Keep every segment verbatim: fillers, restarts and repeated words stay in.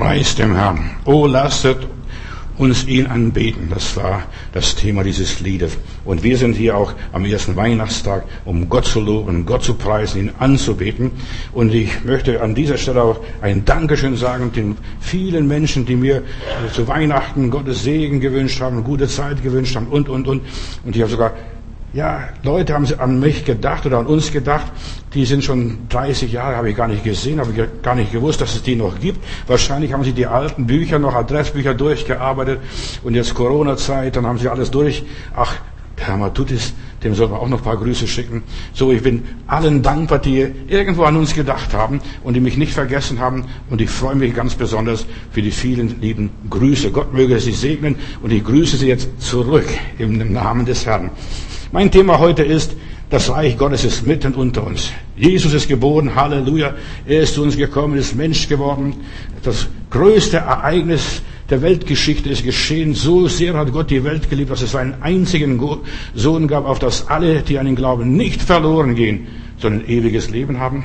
Preis dem Herrn. Oh, lasset uns ihn anbeten. Das war das Thema dieses Liedes. Und wir sind hier auch am ersten Weihnachtstag, um Gott zu loben, Gott zu preisen, ihn anzubeten. Und ich möchte an dieser Stelle auch ein Dankeschön sagen den vielen Menschen, die mir zu Weihnachten Gottes Segen gewünscht haben, gute Zeit gewünscht haben und, und, und. Und ich habe sogar Ja, Leute haben an mich gedacht oder an uns gedacht, die sind schon dreißig Jahre, habe ich gar nicht gesehen, habe ich gar nicht gewusst, dass es die noch gibt. Wahrscheinlich haben sie die alten Bücher noch, Adressbücher durchgearbeitet und jetzt Corona-Zeit, dann haben sie alles durch. Ach, der Herr Matutis, dem sollten wir auch noch ein paar Grüße schicken. So, ich bin allen dankbar, die irgendwo an uns gedacht haben und die mich nicht vergessen haben. Und ich freue mich ganz besonders für die vielen lieben Grüße. Gott möge sie segnen und ich grüße sie jetzt zurück im Namen des Herrn. Mein Thema heute ist, das Reich Gottes ist mitten unter uns. Jesus ist geboren, Halleluja. Er ist zu uns gekommen, ist Mensch geworden. Das größte Ereignis der Weltgeschichte ist geschehen. So sehr hat Gott die Welt geliebt, dass es seinen einzigen Sohn gab, auf das alle, die an ihn glauben, nicht verloren gehen, sondern ewiges Leben haben.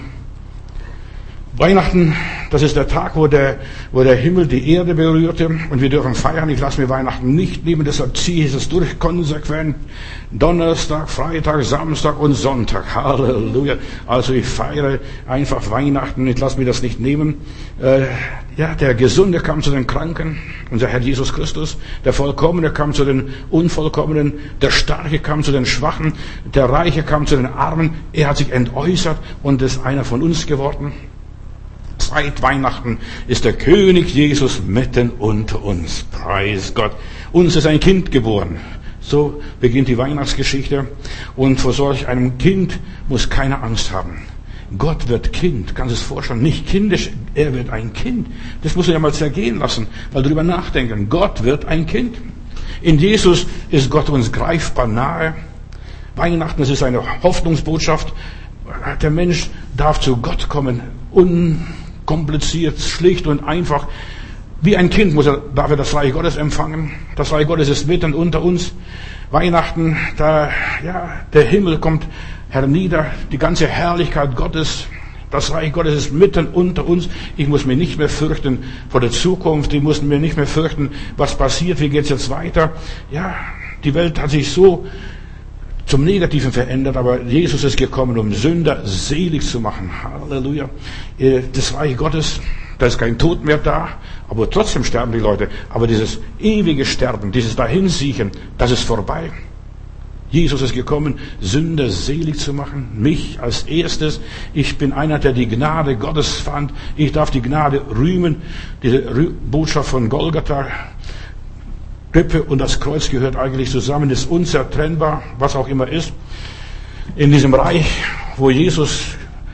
Weihnachten, das ist der Tag, wo der, wo der Himmel die Erde berührte und wir dürfen feiern. Ich lasse mir Weihnachten nicht nehmen, deshalb ziehe ich es durch, konsequent. Donnerstag, Freitag, Samstag und Sonntag. Halleluja. Also ich feiere einfach Weihnachten, ich lasse mir das nicht nehmen. Äh, ja, der Gesunde kam zu den Kranken, unser Herr Jesus Christus. Der Vollkommene kam zu den Unvollkommenen. Der Starke kam zu den Schwachen. Der Reiche kam zu den Armen. Er hat sich entäußert und ist einer von uns geworden. Seit Weihnachten ist der König Jesus mitten unter uns. Preis Gott. Uns ist ein Kind geboren. So beginnt die Weihnachtsgeschichte. Und vor solch einem Kind muss keiner Angst haben. Gott wird Kind. Kannst du es vorstellen? Nicht kindisch, er wird ein Kind. Das musst du ja mal zergehen lassen, mal drüber nachdenken. Gott wird ein Kind. In Jesus ist Gott uns greifbar nahe. Weihnachten, das ist eine Hoffnungsbotschaft. Der Mensch darf zu Gott kommen. Un kompliziert, schlicht und einfach. Wie ein Kind muss er, darf er das Reich Gottes empfangen. Das Reich Gottes ist mitten unter uns. Weihnachten, da, ja, der Himmel kommt hernieder, die ganze Herrlichkeit Gottes. Das Reich Gottes ist mitten unter uns. Ich muss mich nicht mehr fürchten vor der Zukunft. Ich muss mir nicht mehr fürchten, was passiert, wie geht's jetzt weiter. Ja, die Welt hat sich so zum Negativen verändert, aber Jesus ist gekommen, um Sünder selig zu machen. Halleluja. Das Reich Gottes, da ist kein Tod mehr da, aber trotzdem sterben die Leute. Aber dieses ewige Sterben, dieses Dahinsiechen, das ist vorbei. Jesus ist gekommen, Sünder selig zu machen, mich als erstes. Ich bin einer, der die Gnade Gottes fand. Ich darf die Gnade rühmen. Diese Botschaft von Golgatha, Krippe und das Kreuz gehört eigentlich zusammen, ist unzertrennbar, was auch immer ist. In diesem Reich, wo Jesus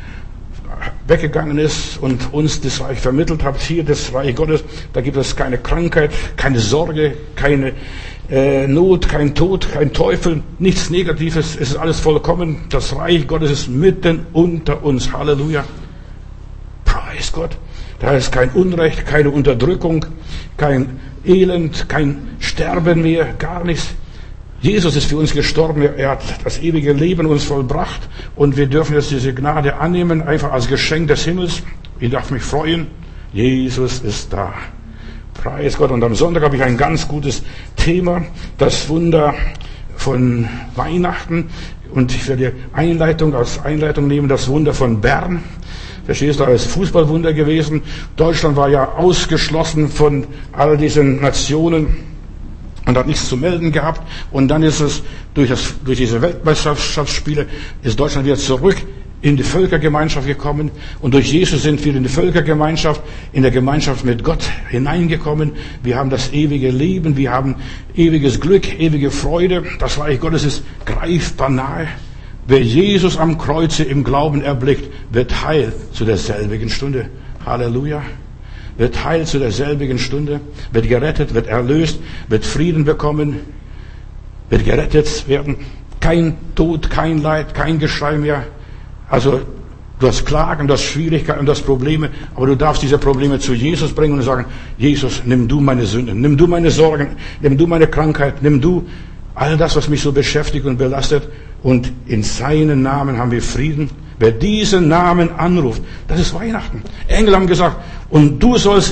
weggegangen ist und uns das Reich vermittelt hat, hier das Reich Gottes, da gibt es keine Krankheit, keine Sorge, keine äh, Not, kein Tod, kein Teufel, nichts Negatives, es ist alles vollkommen. Das Reich Gottes ist mitten unter uns. Halleluja. Preis Gott. Da ist kein Unrecht, keine Unterdrückung, kein Elend, kein Sterben mehr, gar nichts. Jesus ist für uns gestorben, er hat das ewige Leben uns vollbracht und wir dürfen jetzt diese Gnade annehmen, einfach als Geschenk des Himmels. Ich darf mich freuen, Jesus ist da. Preis Gott. Und am Sonntag habe ich ein ganz gutes Thema, das Wunder von Weihnachten. Und ich werde Einleitung als Einleitung nehmen, das Wunder von Bern. Verstehst du, da ist Fußballwunder gewesen. Deutschland war ja ausgeschlossen von all diesen Nationen und hat nichts zu melden gehabt. Und dann ist es durch, das, durch diese Weltmeisterschaftsspiele ist Deutschland wieder zurück in die Völkergemeinschaft gekommen. Und durch Jesus sind wir in die Völkergemeinschaft, in der Gemeinschaft mit Gott hineingekommen. Wir haben das ewige Leben, wir haben ewiges Glück, ewige Freude. Das Reich Gottes ist greifbar nahe. Wer Jesus am Kreuze im Glauben erblickt, wird heil zu derselbigen Stunde. Halleluja. Wird heil zu derselbigen Stunde, wird gerettet, wird erlöst, wird Frieden bekommen, wird gerettet werden. Kein Tod, kein Leid, kein Geschrei mehr. Also, du hast Klagen, du hast Schwierigkeiten, du hast Probleme, aber du darfst diese Probleme zu Jesus bringen und sagen, Jesus, nimm du meine Sünden, nimm du meine Sorgen, nimm du meine Krankheit, nimm du all das, was mich so beschäftigt und belastet. Und in seinen Namen haben wir Frieden. Wer diesen Namen anruft, das ist Weihnachten. Engel haben gesagt, und du sollst ihn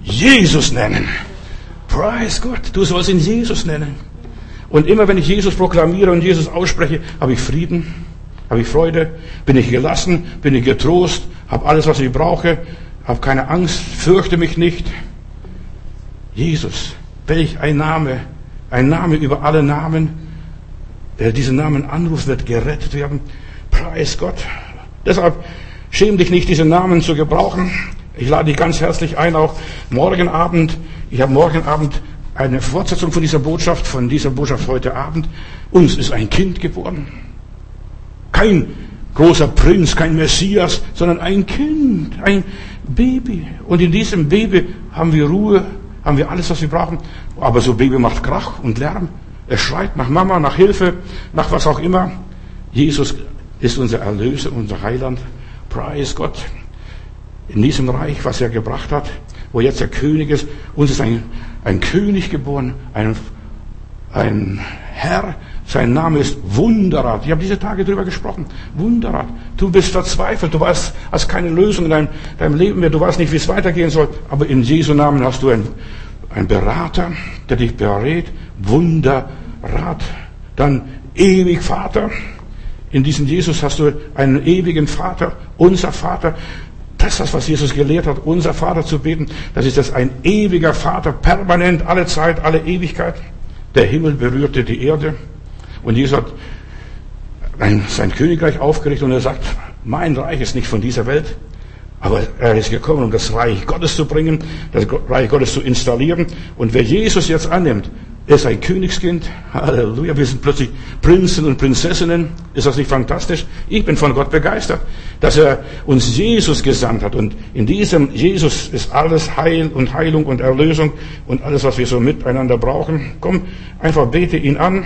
Jesus nennen. Preis Gott, du sollst ihn Jesus nennen. Und immer wenn ich Jesus proklamiere und Jesus ausspreche, habe ich Frieden, habe ich Freude, bin ich gelassen, bin ich getrost, habe alles, was ich brauche, habe keine Angst, fürchte mich nicht. Jesus, welch ein Name, ein Name über alle Namen. Wer diesen Namen anruft, wird gerettet werden. Preis Gott. Deshalb schäm dich nicht, diesen Namen zu gebrauchen. Ich lade dich ganz herzlich ein, auch morgen Abend. Ich habe morgen Abend eine Fortsetzung von dieser Botschaft, von dieser Botschaft heute Abend. Uns ist ein Kind geboren. Kein großer Prinz, kein Messias, sondern ein Kind, ein Baby. Und in diesem Baby haben wir Ruhe, haben wir alles, was wir brauchen. Aber so ein Baby macht Krach und Lärm. Er schreit nach Mama, nach Hilfe, nach was auch immer. Jesus ist unser Erlöser, unser Heiland. Preis Gott. In diesem Reich, was er gebracht hat, wo jetzt der König ist, uns ist ein, ein König geboren, ein, ein Herr. Sein Name ist Wunderrat. Ich habe diese Tage drüber gesprochen. Wunderrat. Du bist verzweifelt. Du weißt, hast keine Lösung in deinem, deinem Leben mehr. Du weißt nicht, wie es weitergehen soll. Aber in Jesu Namen hast du einen, einen Berater, der dich berät. Wunderrat. Dann ewig Vater. In diesem Jesus hast du einen ewigen Vater. Unser Vater. Das ist das, was Jesus gelehrt hat. Unser Vater zu beten. Das ist das ein ewiger Vater. Permanent, alle Zeit, alle Ewigkeit. Der Himmel berührte die Erde. Und Jesus hat ein, sein Königreich aufgerichtet und er sagt, mein Reich ist nicht von dieser Welt, aber er ist gekommen, um das Reich Gottes zu bringen, das Reich Gottes zu installieren. Und wer Jesus jetzt annimmt, ist ein Königskind. Halleluja, wir sind plötzlich Prinzen und Prinzessinnen. Ist das nicht fantastisch? Ich bin von Gott begeistert, dass er uns Jesus gesandt hat. Und in diesem Jesus ist alles Heil und Heilung und Erlösung und alles, was wir so miteinander brauchen. Komm, einfach bete ihn an.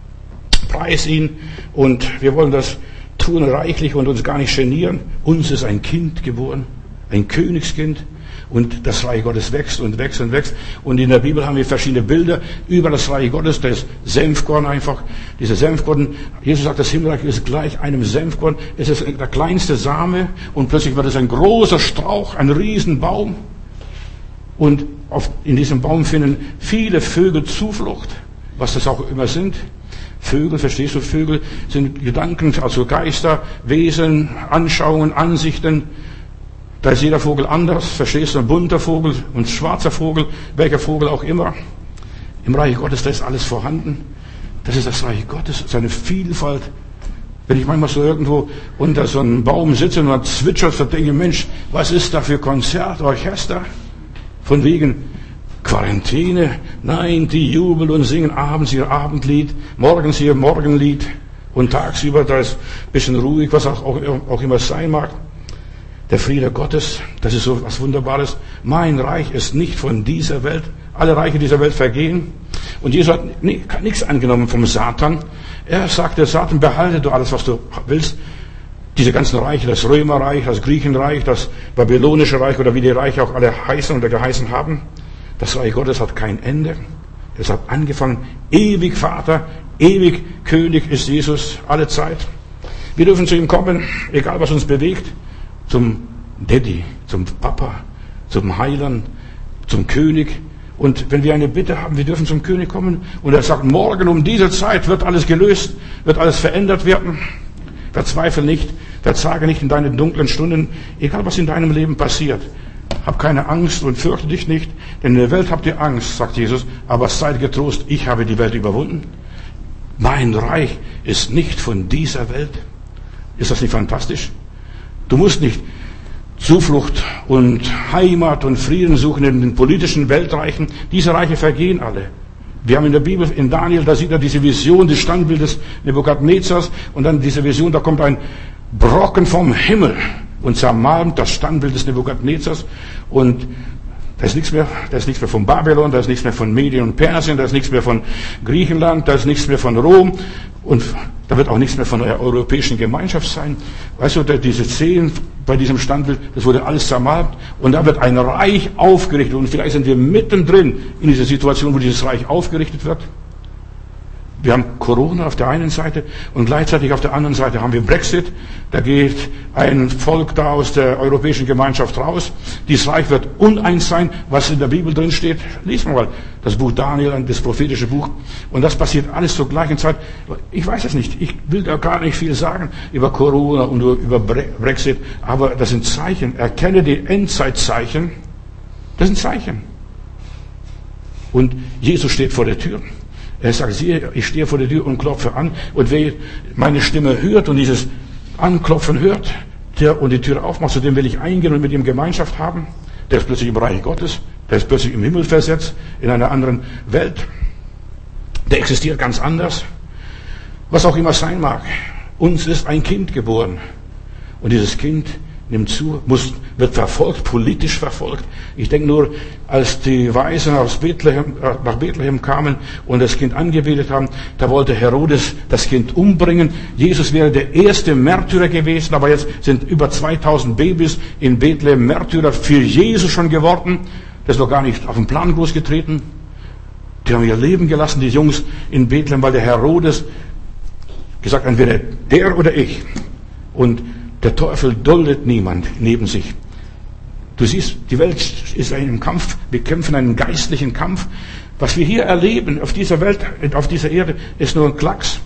Preis ihn und wir wollen das tun reichlich und uns gar nicht genieren. Uns ist ein Kind geboren, ein Königskind und das Reich Gottes wächst und wächst und wächst. Und in der Bibel haben wir verschiedene Bilder über das Reich Gottes, das Senfkorn einfach, diese Senfkorn. Jesus sagt, das Himmelreich ist gleich einem Senfkorn. Es ist der kleinste Same und plötzlich wird es ein großer Strauch, ein Riesenbaum. Und auf, in diesem Baum finden viele Vögel Zuflucht, was das auch immer sind. Vögel, verstehst du, Vögel sind Gedanken, also Geister, Wesen, Anschauungen, Ansichten. Da ist jeder Vogel anders, verstehst du, ein bunter Vogel und schwarzer Vogel, welcher Vogel auch immer. Im Reich Gottes, da ist alles vorhanden. Das ist das Reich Gottes, seine Vielfalt. Wenn ich manchmal so irgendwo unter so einem Baum sitze und man zwitschert, so denke ich, Mensch, was ist da für Konzert, Orchester? Von wegen Quarantäne, nein, die jubeln und singen abends ihr Abendlied, morgens ihr Morgenlied und tagsüber, da ist ein bisschen ruhig, was auch, auch, auch immer sein mag. Der Friede Gottes, das ist so was Wunderbares. Mein Reich ist nicht von dieser Welt. Alle Reiche dieser Welt vergehen. Und Jesus hat nichts angenommen vom Satan. Er sagte, Satan, behalte du alles, was du willst. Diese ganzen Reiche, das Römerreich, das Griechenreich, das Babylonische Reich oder wie die Reiche auch alle heißen oder geheißen haben. Das Reich Gottes hat kein Ende. Es hat angefangen. Ewig Vater, ewig König ist Jesus, alle Zeit. Wir dürfen zu ihm kommen, egal was uns bewegt, zum Daddy, zum Papa, zum Heiland, zum König. Und wenn wir eine Bitte haben, wir dürfen zum König kommen. Und er sagt, morgen um diese Zeit wird alles gelöst, wird alles verändert werden. Verzweifle nicht, verzage nicht in deinen dunklen Stunden, egal was in deinem Leben passiert. Hab keine Angst und fürchte dich nicht, denn in der Welt habt ihr Angst, sagt Jesus, aber seid getrost, ich habe die Welt überwunden. Mein Reich ist nicht von dieser Welt. Ist das nicht fantastisch? Du musst nicht Zuflucht und Heimat und Frieden suchen in den politischen Weltreichen. Diese Reiche vergehen alle. Wir haben in der Bibel, in Daniel, da sieht er diese Vision des Standbildes Nebukadnezars und dann diese Vision, da kommt ein Brocken vom Himmel und zermalmt das Standbild des Nebukadnezars und da ist nichts mehr, da ist nichts mehr von Babylon, da ist nichts mehr von Medien und Persien, da ist nichts mehr von Griechenland, da ist nichts mehr von Rom und da wird auch nichts mehr von der europäischen Gemeinschaft sein. Weißt du, diese Szenen bei diesem Standbild, das wurde alles zermalmt und da wird ein Reich aufgerichtet und vielleicht sind wir mittendrin in dieser Situation, wo dieses Reich aufgerichtet wird. Wir haben Corona auf der einen Seite und gleichzeitig auf der anderen Seite haben wir Brexit. Da geht ein Volk da aus der europäischen Gemeinschaft raus. Dieses Reich wird uneins sein, was in der Bibel drin steht. Lies mal das Buch Daniel, das prophetische Buch. Und das passiert alles zur gleichen Zeit. Ich weiß es nicht. Ich will da gar nicht viel sagen über Corona und über Brexit. Aber das sind Zeichen. Erkenne die Endzeitzeichen. Das sind Zeichen. Und Jesus steht vor der Tür. Er sagt, siehe, ich stehe vor der Tür und klopfe an. Und wer meine Stimme hört und dieses Anklopfen hört, der und die Tür aufmacht, zu dem will ich eingehen und mit ihm Gemeinschaft haben. Der ist plötzlich im Reich Gottes. Der ist plötzlich im Himmel versetzt, in einer anderen Welt. Der existiert ganz anders. Was auch immer sein mag. Uns ist ein Kind geboren. Und dieses Kind nimmt zu, muss, wird verfolgt, politisch verfolgt. Ich denke nur, als die Weisen aus Bethlehem, nach Bethlehem kamen und das Kind angebetet haben, da wollte Herodes das Kind umbringen. Jesus wäre der erste Märtyrer gewesen, aber jetzt sind über zweitausend Babys in Bethlehem Märtyrer für Jesus schon geworden. Das ist noch gar nicht auf den Plan groß getreten. Die haben ihr Leben gelassen, die Jungs in Bethlehem, weil der Herodes gesagt hat, entweder der oder ich. Und der Teufel duldet niemand neben sich. Du siehst, die Welt ist in einem Kampf. Wir kämpfen einen geistlichen Kampf. Was wir hier erleben auf dieser Welt, auf dieser Erde, ist nur ein Klacks.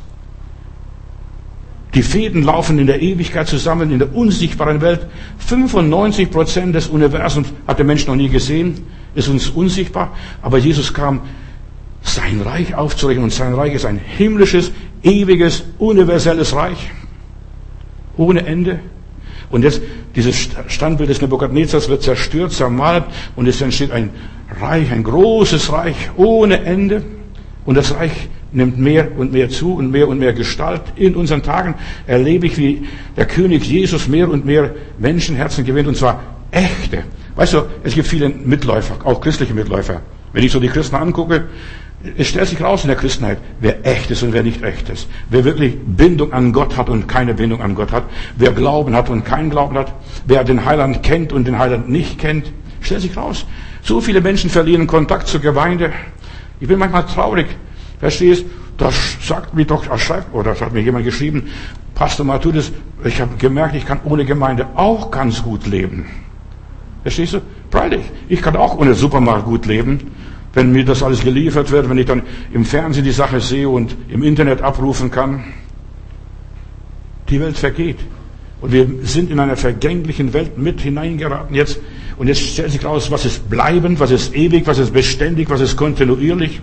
Die Fäden laufen in der Ewigkeit zusammen, in der unsichtbaren Welt. fünfundneunzig Prozent des Universums hat der Mensch noch nie gesehen, ist uns unsichtbar. Aber Jesus kam, sein Reich aufzurichten. Und sein Reich ist ein himmlisches, ewiges, universelles Reich. Ohne Ende. Und jetzt, dieses Standbild des Nebukadnezars wird zerstört, zermalt, und es entsteht ein Reich, ein großes Reich, ohne Ende. Und das Reich nimmt mehr und mehr zu und mehr und mehr Gestalt. In unseren Tagen erlebe ich, wie der König Jesus mehr und mehr Menschenherzen gewinnt, und zwar echte. Weißt du, es gibt viele Mitläufer, auch christliche Mitläufer. Wenn ich so die Christen angucke, es stellt sich raus in der Christenheit, wer echt ist und wer nicht echt ist. Wer wirklich Bindung an Gott hat und keine Bindung an Gott hat. Wer Glauben hat und keinen Glauben hat. Wer den Heiland kennt und den Heiland nicht kennt. Stellt sich raus. So viele Menschen verlieren Kontakt zur Gemeinde. Ich bin manchmal traurig. Verstehst? Das sagt mir doch, das schreibt, oder das hat mir jemand geschrieben, Pastor Matthäus, ich habe gemerkt, ich kann ohne Gemeinde auch ganz gut leben. Verstehst du? Freilich. Ich kann auch ohne Supermarkt gut leben. Wenn mir das alles geliefert wird, wenn ich dann im Fernsehen die Sache sehe und im Internet abrufen kann. Die Welt vergeht. Und wir sind in einer vergänglichen Welt mit hineingeraten jetzt. Und jetzt stellt sich raus, was ist bleibend, was ist ewig, was ist beständig, was ist kontinuierlich.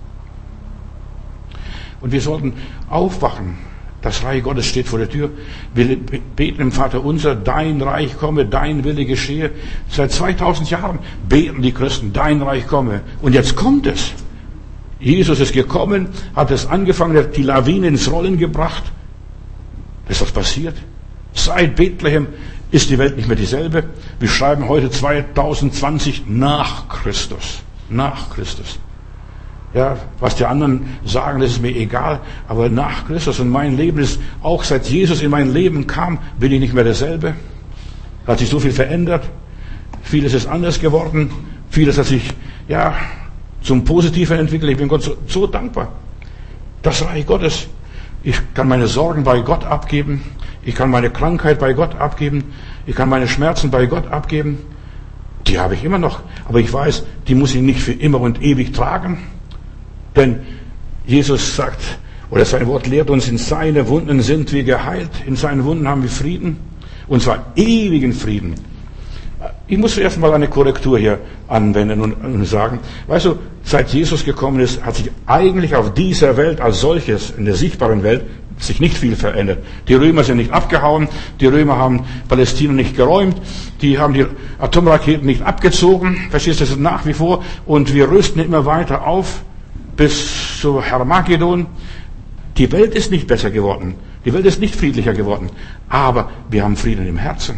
Und wir sollten aufwachen. Das Reich Gottes steht vor der Tür. Wir beten im Vater unser, dein Reich komme, dein Wille geschehe. Seit zweitausend Jahren beten die Christen, dein Reich komme. Und jetzt kommt es. Jesus ist gekommen, hat es angefangen, hat die Lawine ins Rollen gebracht. Ist was passiert? Seit Bethlehem ist die Welt nicht mehr dieselbe. Wir schreiben heute zweitausendzwanzig nach Christus. Nach Christus. Ja, was die anderen sagen, das ist mir egal. Aber nach Christus und mein Leben ist, auch seit Jesus in mein Leben kam, bin ich nicht mehr derselbe. Hat sich so viel verändert. Vieles ist anders geworden. Vieles hat sich, ja, zum Positiven entwickelt. Ich bin Gott so, so dankbar. Das Reich Gottes. Ich kann meine Sorgen bei Gott abgeben. Ich kann meine Krankheit bei Gott abgeben. Ich kann meine Schmerzen bei Gott abgeben. Die habe ich immer noch. Aber ich weiß, die muss ich nicht für immer und ewig tragen. Denn Jesus sagt, oder sein Wort lehrt uns, in seine Wunden sind wir geheilt, in seinen Wunden haben wir Frieden, und zwar ewigen Frieden. Ich muss zuerst mal eine Korrektur hier anwenden und, und sagen, weißt du, seit Jesus gekommen ist, hat sich eigentlich auf dieser Welt als solches, in der sichtbaren Welt, sich nicht viel verändert. Die Römer sind nicht abgehauen, die Römer haben Palästina nicht geräumt, die haben die Atomraketen nicht abgezogen, verstehst du, das ist nach wie vor, und wir rüsten immer weiter auf, bis zu Armageddon. Die Welt ist nicht besser geworden. Die Welt ist nicht friedlicher geworden. Aber wir haben Frieden im Herzen.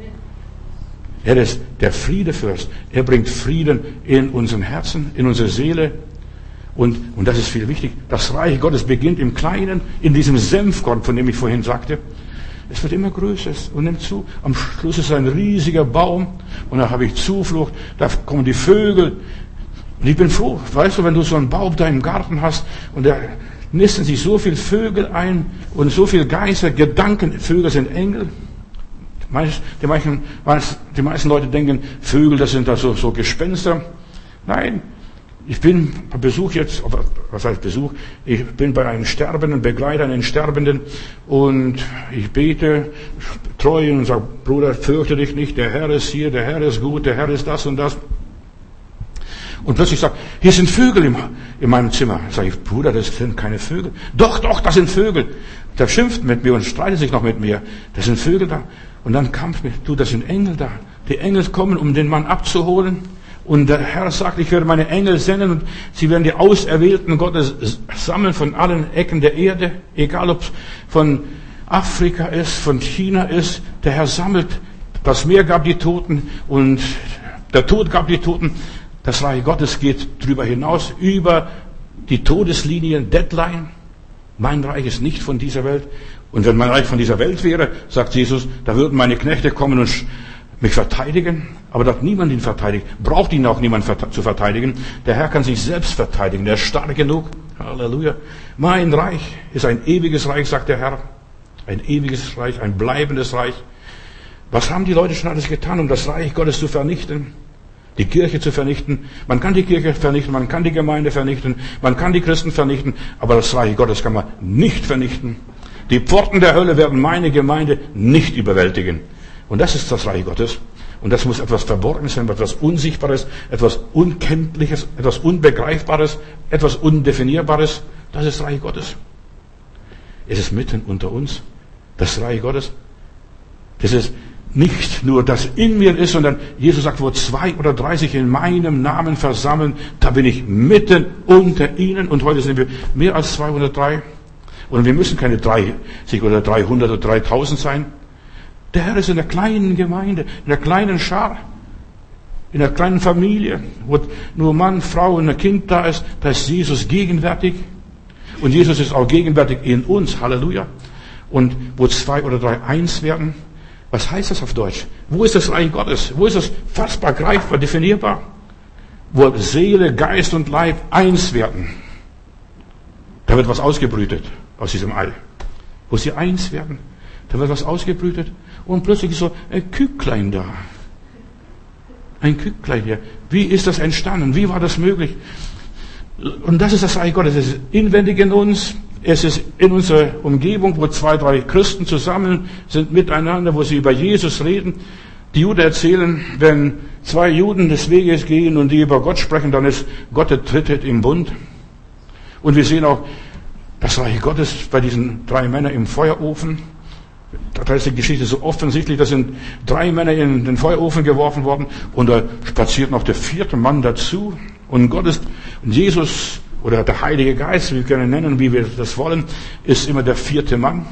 Er ist der Friedefürst. Er bringt Frieden in unseren Herzen, in unsere Seele. Und, und das ist viel wichtig. Das Reich Gottes beginnt im Kleinen, in diesem Senfkorn, von dem ich vorhin sagte. Es wird immer größer und nimmt zu. Am Schluss ist ein riesiger Baum. Und da habe ich Zuflucht. Da kommen die Vögel. Und ich bin froh, weißt du, wenn du so einen Baum da im Garten hast und der, nisten sich so viele Vögel ein und so viele Geister, Gedanken. Vögel sind Engel. Die meisten, die meisten Leute denken, Vögel, das sind da so, so Gespenster. Nein, ich bin auf Besuch jetzt, was heißt Besuch? Ich bin bei einem Sterbenden, begleite einen Sterbenden und ich bete treu und sage, Bruder, fürchte dich nicht, der Herr ist hier, der Herr ist gut, der Herr ist das und das. Und plötzlich sagt, hier sind Vögel im, in meinem Zimmer. Sag ich, Bruder, das sind keine Vögel. Doch, doch, das sind Vögel. Der schimpft mit mir und streitet sich noch mit mir. Das sind Vögel da. Und dann kam es mir, du, das sind Engel da. Die Engel kommen, um den Mann abzuholen. Und der Herr sagt, ich werde meine Engel senden und sie werden die Auserwählten Gottes sammeln von allen Ecken der Erde. Egal ob es von Afrika ist, von China ist. Der Herr sammelt. Das Meer gab die Toten und der Tod gab die Toten. Das Reich Gottes geht drüber hinaus, über die Todeslinien, Deadline. Mein Reich ist nicht von dieser Welt. Und wenn mein Reich von dieser Welt wäre, sagt Jesus, da würden meine Knechte kommen und mich verteidigen. Aber da niemand ihn verteidigt, braucht ihn auch niemand zu verteidigen. Der Herr kann sich selbst verteidigen, der ist stark genug. Halleluja. Mein Reich ist ein ewiges Reich, sagt der Herr. Ein ewiges Reich, ein bleibendes Reich. Was haben die Leute schon alles getan, um das Reich Gottes zu vernichten? Die Kirche zu vernichten. Man kann die Kirche vernichten, man kann die Gemeinde vernichten, man kann die Christen vernichten, aber das Reich Gottes kann man nicht vernichten. Die Pforten der Hölle werden meine Gemeinde nicht überwältigen. Und das ist das Reich Gottes. Und das muss etwas Verborgenes sein, etwas Unsichtbares, etwas Unkenntliches, etwas Unbegreifbares, etwas Undefinierbares. Das ist das Reich Gottes. Es ist mitten unter uns. Das Reich Gottes. Das ist nicht nur, das in mir ist, sondern Jesus sagt, wo zwei oder drei sich in meinem Namen versammeln, da bin ich mitten unter ihnen. Und heute sind wir mehr als zweihundertdrei. Und wir müssen keine dreißig oder dreihundert oder dreitausend sein. Der Herr ist in der kleinen Gemeinde, in der kleinen Schar, in der kleinen Familie, wo nur Mann, Frau und ein Kind da ist. Da ist Jesus gegenwärtig. Und Jesus ist auch gegenwärtig in uns. Halleluja. Und wo zwei oder drei eins werden. Was heißt das auf Deutsch? Wo ist das Reich Gottes? Wo ist es fassbar, greifbar, definierbar? Wo Seele, Geist und Leib eins werden. Da wird was ausgebrütet aus diesem Ei. Wo sie eins werden, da wird was ausgebrütet. Und plötzlich ist so ein Küklein da. Ein Küklein hier. Wie ist das entstanden? Wie war das möglich? Und das ist das Reich Gottes. Es ist inwendig in uns. Es ist in unserer Umgebung, wo zwei, drei Christen zusammen sind miteinander, wo sie über Jesus reden. Die Juden erzählen, wenn zwei Juden des Weges gehen und die über Gott sprechen, dann ist Gott der Dritte im Bund. Und wir sehen auch das Reich Gottes bei diesen drei Männern im Feuerofen. Da ist die Geschichte so offensichtlich, da sind drei Männer in den Feuerofen geworfen worden und da spaziert noch der vierte Mann dazu. Und Gott ist, und Jesus oder der Heilige Geist, wie wir können nennen, wie wir das wollen, ist immer der vierte Mann.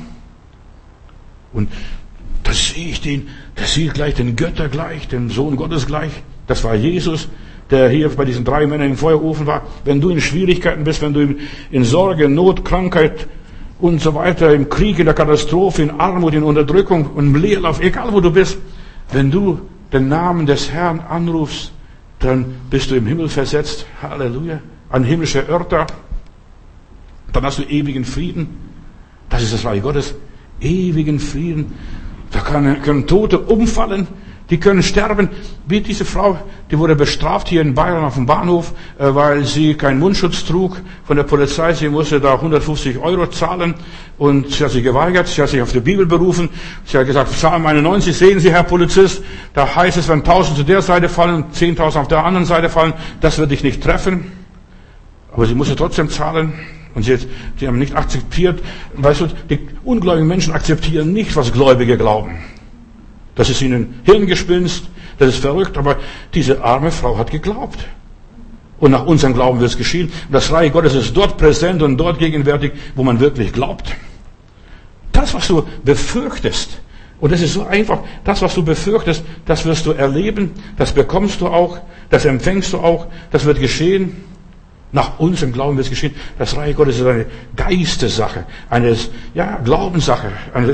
Und da sehe ich den, da sehe ich gleich den Götter gleich, den Sohn Gottes gleich. Das war Jesus, der hier bei diesen drei Männern im Feuerofen war. Wenn du in Schwierigkeiten bist, wenn du in Sorge, Not, Krankheit und so weiter, im Krieg, in der Katastrophe, in Armut, in Unterdrückung und im Leerlauf, egal wo du bist, wenn du den Namen des Herrn anrufst, dann bist du im Himmel versetzt. Halleluja. An himmlische Örter, dann hast du ewigen Frieden. Das ist das Reich Gottes. Ewigen Frieden. Da können, können Tote umfallen, die können sterben. Wie diese Frau, die wurde bestraft hier in Bayern auf dem Bahnhof, weil sie keinen Mundschutz trug von der Polizei. Sie musste da hundertfünfzig Euro zahlen und sie hat sich geweigert. Sie hat sich auf die Bibel berufen. Sie hat gesagt, Psalm einundneunzig, sehen Sie, Herr Polizist, da heißt es, wenn tausend zu der Seite fallen und zehntausend auf der anderen Seite fallen, das wird dich nicht treffen. Aber sie musste trotzdem zahlen. Und sie, sie haben nicht akzeptiert. Weißt du, die ungläubigen Menschen akzeptieren nicht, was Gläubige glauben. Das ist ihnen Hirngespinst, das ist verrückt, aber diese arme Frau hat geglaubt. Und nach unserem Glauben wird es geschehen. Und das Reich Gottes ist dort präsent und dort gegenwärtig, wo man wirklich glaubt. Das, was du befürchtest, und das ist so einfach, das, was du befürchtest, das wirst du erleben, das bekommst du auch, das empfängst du auch, das wird geschehen. Nach unserem Glauben wird es geschehen. Das Reich Gottes ist eine Geistessache, eine ja, Glaubenssache, eine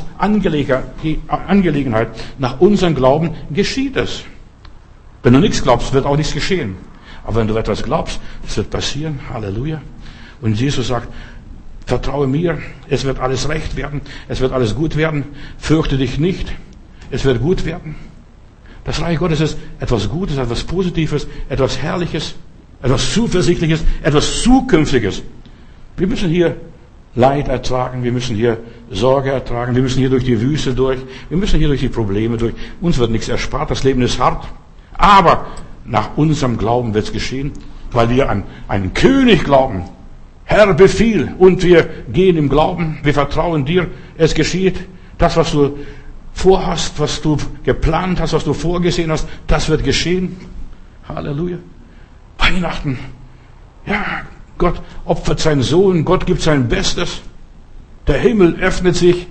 Glaubensangelegenheit. Nach unserem Glauben geschieht es. Wenn du nichts glaubst, wird auch nichts geschehen. Aber wenn du etwas glaubst, es wird passieren. Halleluja. Und Jesus sagt, Vertraue mir, es wird alles recht werden, es wird alles gut werden. Fürchte dich nicht, es wird gut werden. Das Reich Gottes ist etwas Gutes, etwas Positives, etwas Herrliches, etwas Zuversichtliches, etwas Zukünftiges. Wir müssen hier Leid ertragen, wir müssen hier Sorge ertragen, wir müssen hier durch die Wüste durch, wir müssen hier durch die Probleme durch. Uns wird nichts erspart, das Leben ist hart. Aber nach unserem Glauben wird es geschehen, weil wir an einen König glauben. Herr, befiehl, und wir gehen im Glauben, wir vertrauen dir, es geschieht. Das, was du vorhast, was du geplant hast, was du vorgesehen hast, das wird geschehen. Halleluja. Weihnachten. Ja, Gott opfert seinen Sohn, Gott gibt sein Bestes. Der Himmel öffnet sich.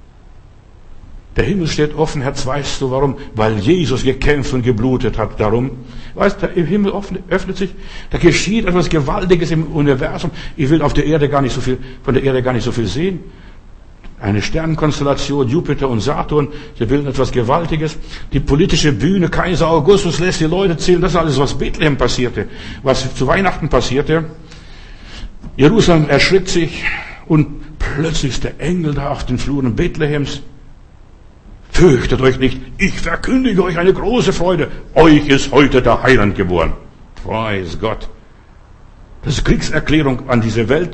Der Himmel steht offen, Herz, weißt du warum? Weil Jesus gekämpft und geblutet hat darum. Weißt du, der Himmel öffnet sich, da geschieht etwas Gewaltiges im Universum. Ich will auf der Erde gar nicht so viel, von der Erde gar nicht so viel sehen. Eine Sternenkonstellation, Jupiter und Saturn, sie bilden etwas Gewaltiges. Die politische Bühne, Kaiser Augustus lässt die Leute zählen. Das ist alles, was Bethlehem passierte, was zu Weihnachten passierte. Jerusalem erschrickt sich und plötzlich ist der Engel da auf den Fluren Bethlehems. Fürchtet euch nicht, ich verkündige euch eine große Freude. Euch ist heute der Heiland geboren. Preis Gott. Das ist Kriegserklärung an diese Welt.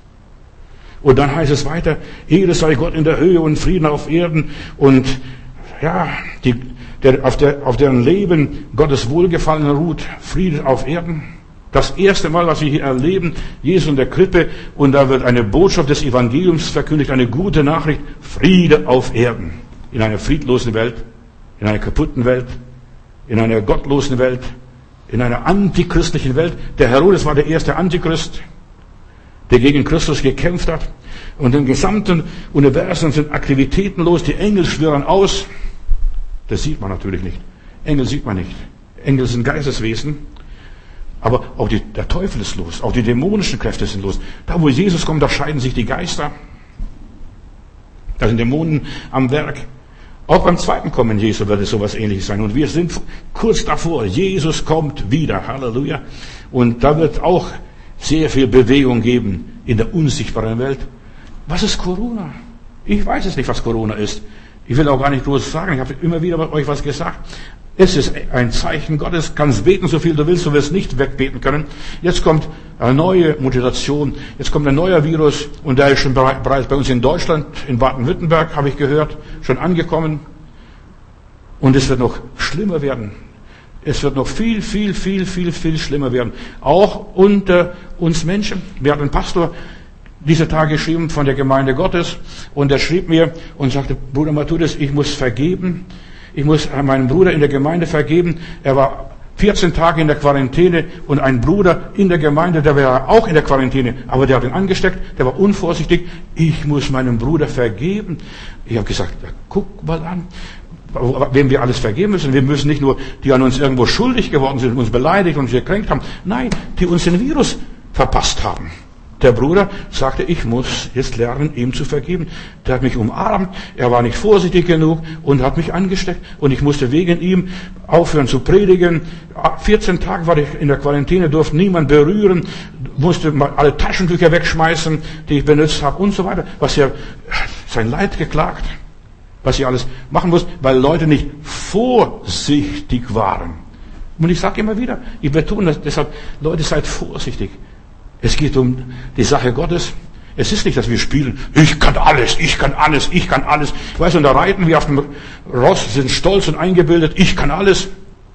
Und dann heißt es weiter, Ehre sei Gott in der Höhe und Frieden auf Erden. Und ja, die, der, auf, der, auf deren Leben Gottes Wohlgefallen ruht, Frieden auf Erden. Das erste Mal, was wir hier erleben, Jesus in der Krippe, und da wird eine Botschaft des Evangeliums verkündigt, eine gute Nachricht, Friede auf Erden. In einer friedlosen Welt, in einer kaputten Welt, in einer gottlosen Welt, in einer antichristlichen Welt. Der Herodes war der erste Antichrist, der gegen Christus gekämpft hat. Und im gesamten Universum sind Aktivitäten los, die Engel schwirren aus. Das sieht man natürlich nicht. Engel sieht man nicht. Engel sind Geisteswesen. Aber auch die, der Teufel ist los, auch die dämonischen Kräfte sind los. Da, wo Jesus kommt, da scheiden sich die Geister. Da sind Dämonen am Werk. Auch beim zweiten Kommen Jesu wird es sowas Ähnliches sein. Und wir sind kurz davor. Jesus kommt wieder. Halleluja. Und da wird auch sehr viel Bewegung geben in der unsichtbaren Welt. Was ist Corona? Ich weiß es nicht, was Corona ist. Ich will auch gar nicht groß sagen. Ich habe immer wieder euch was gesagt. Es ist ein Zeichen Gottes. Kannst beten, so viel du willst. Du wirst nicht wegbeten können. Jetzt kommt eine neue Mutation. Jetzt kommt ein neuer Virus. Und der ist schon bereits bei uns in Deutschland, in Baden-Württemberg, habe ich gehört, schon angekommen. Und es wird noch schlimmer werden. Es wird noch viel, viel, viel, viel, viel schlimmer werden. Auch unter uns Menschen. Wir hatten einen Pastor diese Tage geschrieben von der Gemeinde Gottes. Und er schrieb mir und sagte, Bruder Matthäus, ich muss vergeben. Ich muss meinem Bruder in der Gemeinde vergeben. Er war vierzehn Tage in der Quarantäne und ein Bruder in der Gemeinde, der war auch in der Quarantäne, aber der hat ihn angesteckt, der war unvorsichtig. Ich muss meinem Bruder vergeben. Ich habe gesagt, guck mal an, wem wir alles vergeben müssen. Wir müssen nicht nur, die an uns irgendwo schuldig geworden sind, uns beleidigt und uns gekränkt haben. Nein, die uns den Virus verpasst haben. Der Bruder sagte, ich muss jetzt lernen, ihm zu vergeben. Der hat mich umarmt, er war nicht vorsichtig genug und hat mich angesteckt. Und ich musste wegen ihm aufhören zu predigen. vierzehn Tage war ich in der Quarantäne, durfte niemand berühren, musste mal alle Taschentücher wegschmeißen, die ich benutzt habe und so weiter. Was er, sein Leid geklagt, was ich alles machen muss, weil Leute nicht vorsichtig waren. Und ich sage immer wieder, ich betone das deshalb, Leute, seid vorsichtig. Es geht um die Sache Gottes. Es ist nicht, dass wir spielen, ich kann alles, ich kann alles, ich kann alles. Weißt du, und da reiten wir auf dem Ross, sind stolz und eingebildet, ich kann alles.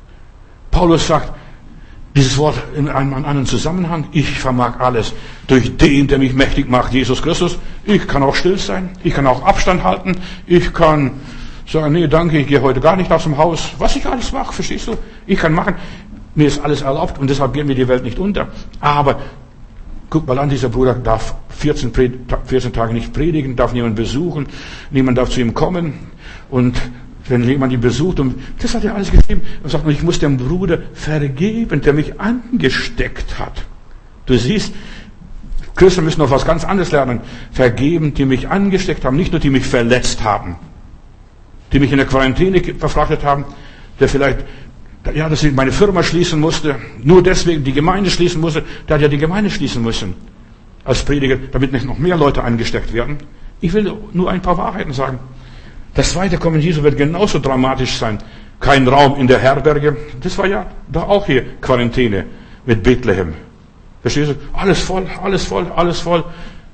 Paulus sagt, dieses Wort in einem anderen Zusammenhang, ich vermag alles durch den, der mich mächtig macht, Jesus Christus. Ich kann auch still sein, ich kann auch Abstand halten, ich kann sagen, nee, danke, ich gehe heute gar nicht aus dem Haus. Was ich alles mache, verstehst du? Ich kann machen, mir ist alles erlaubt und deshalb geht mir die Welt nicht unter. Aber guck mal an, dieser Bruder darf vierzehn, vierzehn Tage nicht predigen, darf niemand besuchen, niemand darf zu ihm kommen. Und wenn jemand ihn besucht, und das hat er alles geschrieben, und sagt, ich muss dem Bruder vergeben, der mich angesteckt hat. Du siehst, Christen müssen noch was ganz anderes lernen. Vergeben, die mich angesteckt haben, nicht nur die mich verletzt haben, die mich in der Quarantäne verfrachtet haben, der vielleicht ja, dass ich meine Firma schließen musste, nur deswegen die Gemeinde schließen musste, der hat ja die Gemeinde schließen müssen. als Prediger, damit nicht noch mehr Leute angesteckt werden. Ich will nur ein paar Wahrheiten sagen. Das zweite Kommen Jesu wird genauso dramatisch sein. Kein Raum in der Herberge. Das war ja da auch hier Quarantäne mit Bethlehem. Verstehst du? Alles voll, alles voll, alles voll.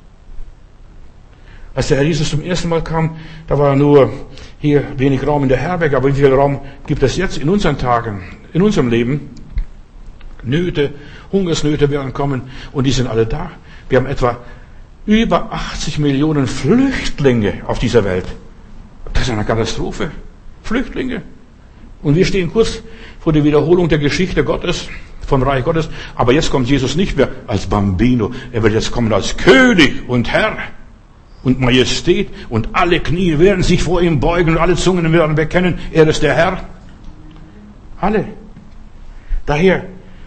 Als der Herr Jesus zum ersten Mal kam, da war nur hier wenig Raum in der Herberge. Aber wie viel Raum gibt es jetzt in unseren Tagen, in unserem Leben? Nöte, Hungersnöte werden kommen und die sind alle da. Wir haben etwa über achtzig Millionen Flüchtlinge auf dieser Welt. Das ist eine Katastrophe. Flüchtlinge. Und wir stehen kurz vor der Wiederholung der Geschichte Gottes, vom Reich Gottes. Aber jetzt kommt Jesus nicht mehr als Bambino. Er wird jetzt kommen als König und Herr und Majestät. Und alle Knie werden sich vor ihm beugen und alle Zungen werden bekennen, er ist der Herr. Alle. Daher,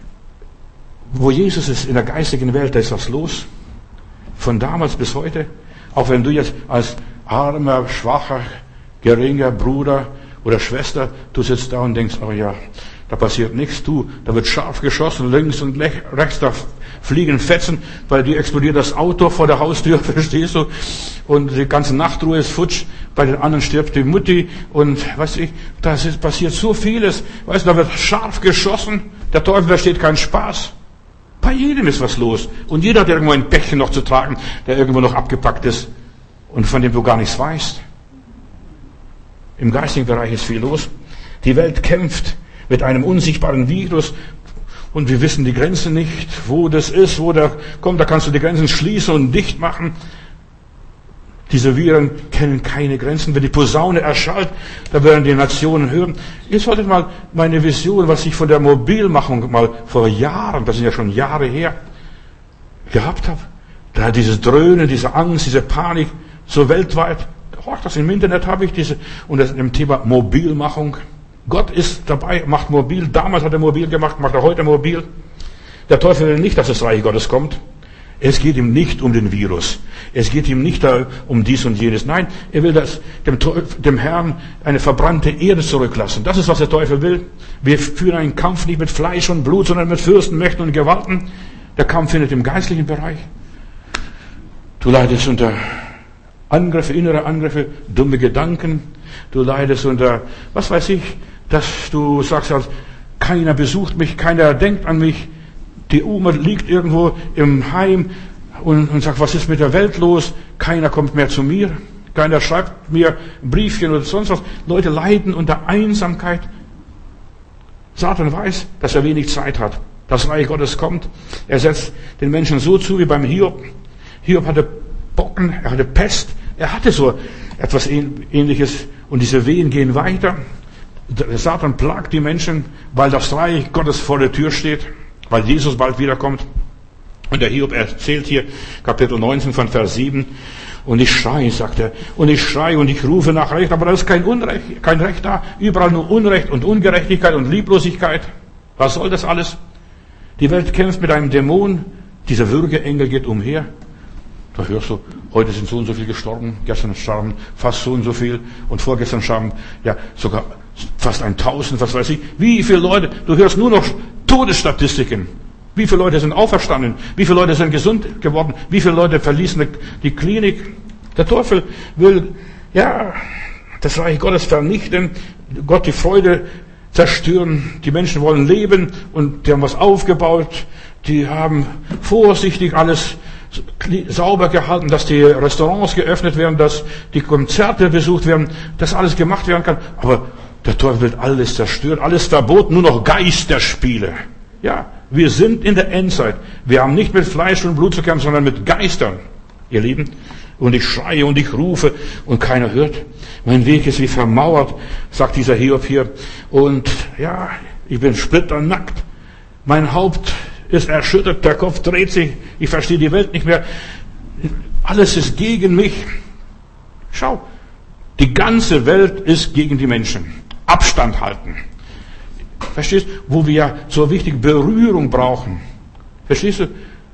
wo Jesus ist in der geistigen Welt, da ist was los. Von damals bis heute. Auch wenn du jetzt als armer, schwacher, geringer Bruder oder Schwester, du sitzt da und denkst, oh ja, da passiert nichts, du, da wird scharf geschossen, links und rechts, da fliegen Fetzen, weil dir explodiert das Auto vor der Haustür, verstehst du? Und die ganze Nachtruhe ist futsch, bei den anderen stirbt die Mutti und, weiß ich, da passiert so vieles, weißt du, da wird scharf geschossen, der Teufel versteht keinen Spaß. Bei jedem ist was los. Und jeder hat irgendwo ein Päckchen noch zu tragen, der irgendwo noch abgepackt ist und von dem du gar nichts weißt. Im geistigen Bereich ist viel los. Die Welt kämpft mit einem unsichtbaren Virus und wir wissen die Grenze nicht, wo das ist, wo der kommt. Da kannst du die Grenzen schließen und dicht machen. Diese Viren kennen keine Grenzen. Wenn die Posaune erschallt, da werden die Nationen hören. Ihr solltet mal meine Vision, was ich von der Mobilmachung mal vor Jahren, das sind ja schon Jahre her, gehabt habe. Da dieses Dröhnen, diese Angst, diese Panik, so weltweit. Ach, das im Internet habe ich diese, und das im Thema Mobilmachung. Gott ist dabei, macht mobil. Damals hat er mobil gemacht, macht er heute mobil. Der Teufel will nicht, dass das Reich Gottes kommt. Es geht ihm nicht um den Virus. Es geht ihm nicht um dies und jenes. Nein, er will das, dem, dem Herrn eine verbrannte Erde zurücklassen. Das ist, was der Teufel will. Wir führen einen Kampf nicht mit Fleisch und Blut, sondern mit Fürsten, Mächten und Gewalten. Der Kampf findet im geistlichen Bereich. Du leidest unter Angriffe, innere Angriffe, dumme Gedanken. Du leidest unter, was weiß ich, dass du sagst, keiner besucht mich, keiner denkt an mich. Die Oma liegt irgendwo im Heim und, und sagt, was ist mit der Welt los? Keiner kommt mehr zu mir. Keiner schreibt mir ein Briefchen oder sonst was. Leute leiden unter Einsamkeit. Satan weiß, dass er wenig Zeit hat. Das Reich Gottes kommt. Er setzt den Menschen so zu wie beim Hiob. Hiob hatte Pocken, er hatte Pest. Er hatte so etwas Ähnliches und diese Wehen gehen weiter. Der Satan plagt die Menschen, weil das Reich Gottes vor der Tür steht, weil Jesus bald wiederkommt. Und der Hiob erzählt hier, Kapitel neunzehn von Vers sieben, und ich schreie, sagt er, und ich schreie und ich rufe nach Recht, aber da ist kein Unrecht, kein Recht da, überall nur Unrecht und Ungerechtigkeit und Lieblosigkeit. Was soll das alles? Die Welt kämpft mit einem Dämon, dieser Würgeengel geht umher. Da hörst du, heute sind so und so viel gestorben, gestern starben fast so und so viel und vorgestern starben ja sogar fast ein Tausend, was weiß ich. Wie viele Leute, du hörst nur noch Todesstatistiken. Wie viele Leute sind auferstanden? Wie viele Leute sind gesund geworden? Wie viele Leute verließen die Klinik? Der Teufel will, ja, das Reich Gottes vernichten, Gott die Freude zerstören. Die Menschen wollen leben und die haben was aufgebaut. Die haben vorsichtig alles sauber gehalten, dass die Restaurants geöffnet werden, dass die Konzerte besucht werden, dass alles gemacht werden kann. Aber der Teufel will alles zerstören, alles verboten, nur noch Geisterspiele. Ja, wir sind in der Endzeit. Wir haben nicht mit Fleisch und Blut zu kämpfen, sondern mit Geistern, ihr Lieben. Und ich schreie und ich rufe und keiner hört. Mein Weg ist wie vermauert, sagt dieser Hiob hier. Und ja, ich bin splitternackt. Mein Haupt ist erschüttert, der Kopf dreht sich, ich verstehe die Welt nicht mehr. Alles ist gegen mich. Schau, die ganze Welt ist gegen die Menschen. Abstand halten. Verstehst du? Wo wir ja so wichtig Berührung brauchen. Verstehst du?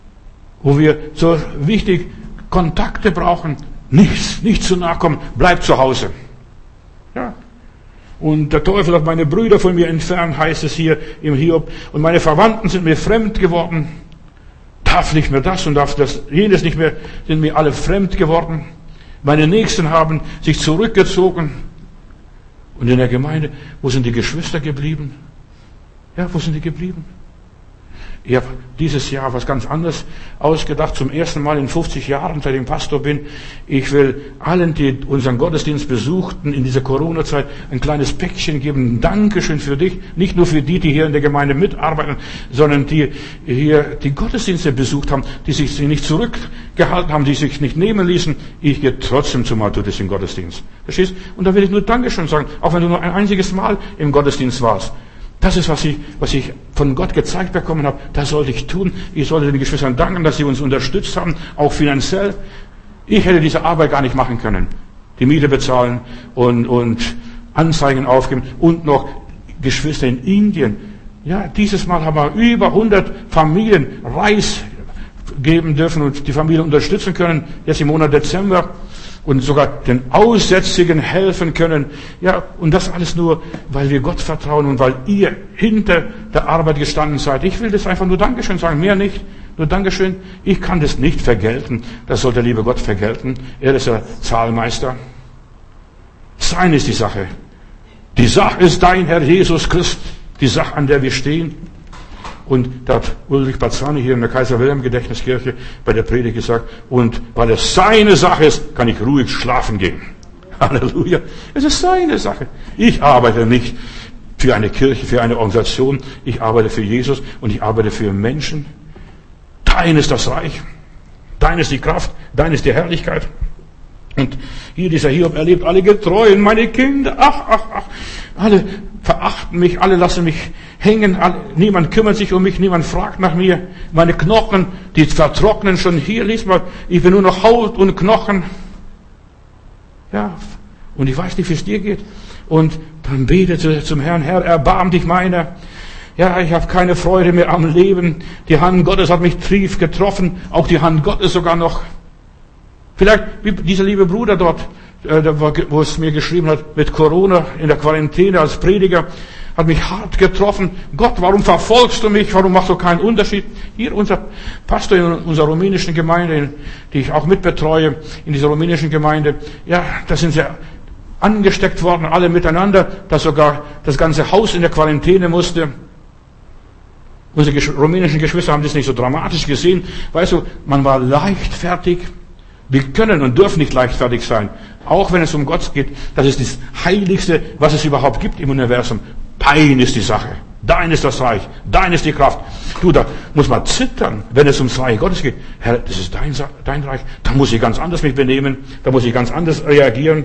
Wo wir so wichtig Kontakte brauchen. Nichts, nicht zu nahe kommen. Bleib zu Hause. Ja. Und der Teufel hat meine Brüder von mir entfernt, heißt es hier im Hiob. Und meine Verwandten sind mir fremd geworden. darf nicht mehr das und darf das, jenes nicht mehr, sind mir alle fremd geworden. Meine Nächsten haben sich zurückgezogen. Und in der Gemeinde, wo sind die Geschwister geblieben? Ja, wo sind die geblieben? Ich habe dieses Jahr was ganz anderes ausgedacht. Zum ersten Mal in fünfzig Jahren, seit ich Pastor bin. Ich will allen, die unseren Gottesdienst besuchten in dieser Corona-Zeit, ein kleines Päckchen geben. Ein Dankeschön für dich. Nicht nur für die, die hier in der Gemeinde mitarbeiten, sondern die hier die Gottesdienste besucht haben, die sich nicht zurückgehalten haben, die sich nicht nehmen ließen. Ich gehe trotzdem zum methodistischen Gottesdienst. Verstehst? Und da will ich nur Dankeschön sagen. Auch wenn du nur ein einziges Mal im Gottesdienst warst. Das ist, was ich, was ich von Gott gezeigt bekommen habe. Das sollte ich tun. Ich sollte den Geschwistern danken, dass sie uns unterstützt haben, auch finanziell. Ich hätte diese Arbeit gar nicht machen können. Die Miete bezahlen und, und Anzeigen aufgeben und noch Geschwister in Indien. Ja, dieses Mal haben wir über hundert Familien Reis geben dürfen und die Familie unterstützen können. Jetzt im Monat Dezember. Und sogar den Aussätzigen helfen können. Ja, und das alles nur, weil wir Gott vertrauen und weil ihr hinter der Arbeit gestanden seid. Ich will das einfach nur Dankeschön sagen, mehr nicht. Nur Dankeschön. Ich kann das nicht vergelten. Das soll der liebe Gott vergelten. Er ist der Zahlmeister. Sein ist die Sache. Die Sache ist dein Herr Jesus Christ. Die Sache, an der wir stehen. Und da hat Ulrich Bazzani hier in der Kaiser-Wilhelm-Gedächtniskirche bei der Predigt gesagt, und weil es seine Sache ist, kann ich ruhig schlafen gehen. Halleluja. Es ist seine Sache. Ich arbeite nicht für eine Kirche, für eine Organisation. Ich arbeite für Jesus und ich arbeite für Menschen. Dein ist das Reich. Dein ist die Kraft. Dein ist die Herrlichkeit. Und hier dieser Hiob erlebt alle Getreuen, meine Kinder, ach, ach, ach, alle verachten mich, alle lassen mich hängen, alle, niemand kümmert sich um mich, niemand fragt nach mir, meine Knochen, die vertrocknen schon hier, lies mal, ich bin nur noch Haut und Knochen. Ja, und ich weiß nicht, wie es dir geht. Und dann betete zum Herrn, Herr, erbarm dich meiner. Ja, ich habe keine Freude mehr am Leben. Die Hand Gottes hat mich tief getroffen, auch die Hand Gottes sogar noch. Vielleicht wie dieser liebe Bruder dort, äh, wo es mir geschrieben hat, mit Corona in der Quarantäne als Prediger, hat mich hart getroffen. Gott, warum verfolgst du mich? Warum machst du keinen Unterschied? Hier unser Pastor in unserer rumänischen Gemeinde, die ich auch mitbetreue, in dieser rumänischen Gemeinde, ja, da sind sie angesteckt worden, alle miteinander, dass sogar das ganze Haus in der Quarantäne musste. Unsere rumänischen Geschwister haben das nicht so dramatisch gesehen. Weißt du, man war leichtfertig. Wir können und dürfen nicht leichtfertig sein. Auch wenn es um Gott geht. Das ist das Heiligste, was es überhaupt gibt im Universum. Dein ist die Sache. Dein ist das Reich. Dein ist die Kraft. Du, da muss man zittern, wenn es ums Reich Gottes geht. Herr, das ist dein, dein Reich. Da muss ich ganz anders mich benehmen. Da muss ich ganz anders reagieren.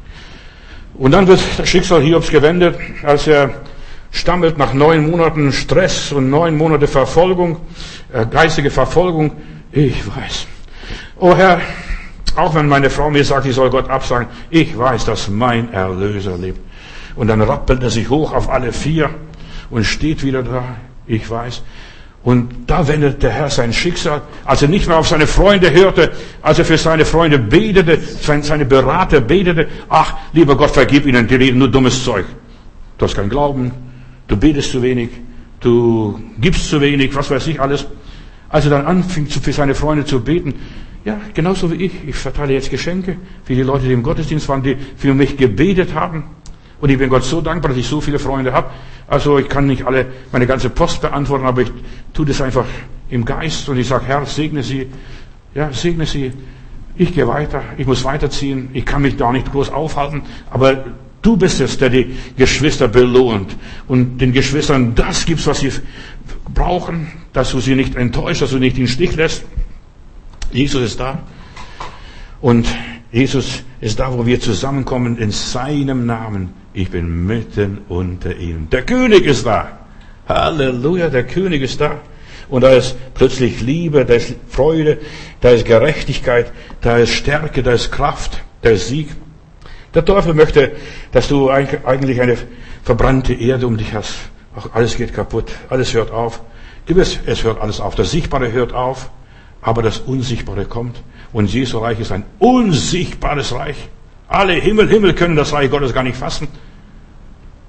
Und dann wird das Schicksal Hiobs gewendet, als er stammelt nach neun Monaten Stress und neun Monate Verfolgung, äh, geistige Verfolgung. Ich weiß. Oh Herr, auch wenn meine Frau mir sagt, ich soll Gott absagen, ich weiß, dass mein Erlöser lebt. Und dann rappelt er sich hoch auf alle vier und steht wieder da. Ich weiß. Und da wendet der Herr sein Schicksal, als er nicht mehr auf seine Freunde hörte, als er für seine Freunde betete, seine Berater betete. Ach, lieber Gott, vergib ihnen, die reden nur dummes Zeug. Du hast keinen Glauben, du betest zu wenig, du gibst zu wenig, was weiß ich alles. Als er dann anfing, für seine Freunde zu beten, ja, genauso wie ich. Ich verteile jetzt Geschenke für die Leute, die im Gottesdienst waren, die für mich gebetet haben. Und ich bin Gott so dankbar, dass ich so viele Freunde habe. Also ich kann nicht alle meine ganze Post beantworten, aber ich tue das einfach im Geist und ich sage, Herr, segne sie. Ja, segne sie. Ich gehe weiter. Ich muss weiterziehen. Ich kann mich da nicht groß aufhalten. Aber du bist es, der die Geschwister belohnt und den Geschwistern das gibst, was sie brauchen, dass du sie nicht enttäuscht, dass du nicht in den Stich lässt. Jesus ist da. Und Jesus ist da, wo wir zusammenkommen in seinem Namen. Ich bin mitten unter ihnen. Der König ist da. Halleluja, der König ist da. Und da ist plötzlich Liebe, da ist Freude, da ist Gerechtigkeit, da ist Stärke, da ist Kraft, da ist Sieg. Der Teufel möchte, dass du eigentlich eine verbrannte Erde um dich hast. Ach, alles geht kaputt, alles hört auf. Gewiss, es hört alles auf. Das Sichtbare hört auf. Aber das Unsichtbare kommt. Und Jesu Reich ist ein unsichtbares Reich. Alle Himmel, Himmel können das Reich Gottes gar nicht fassen.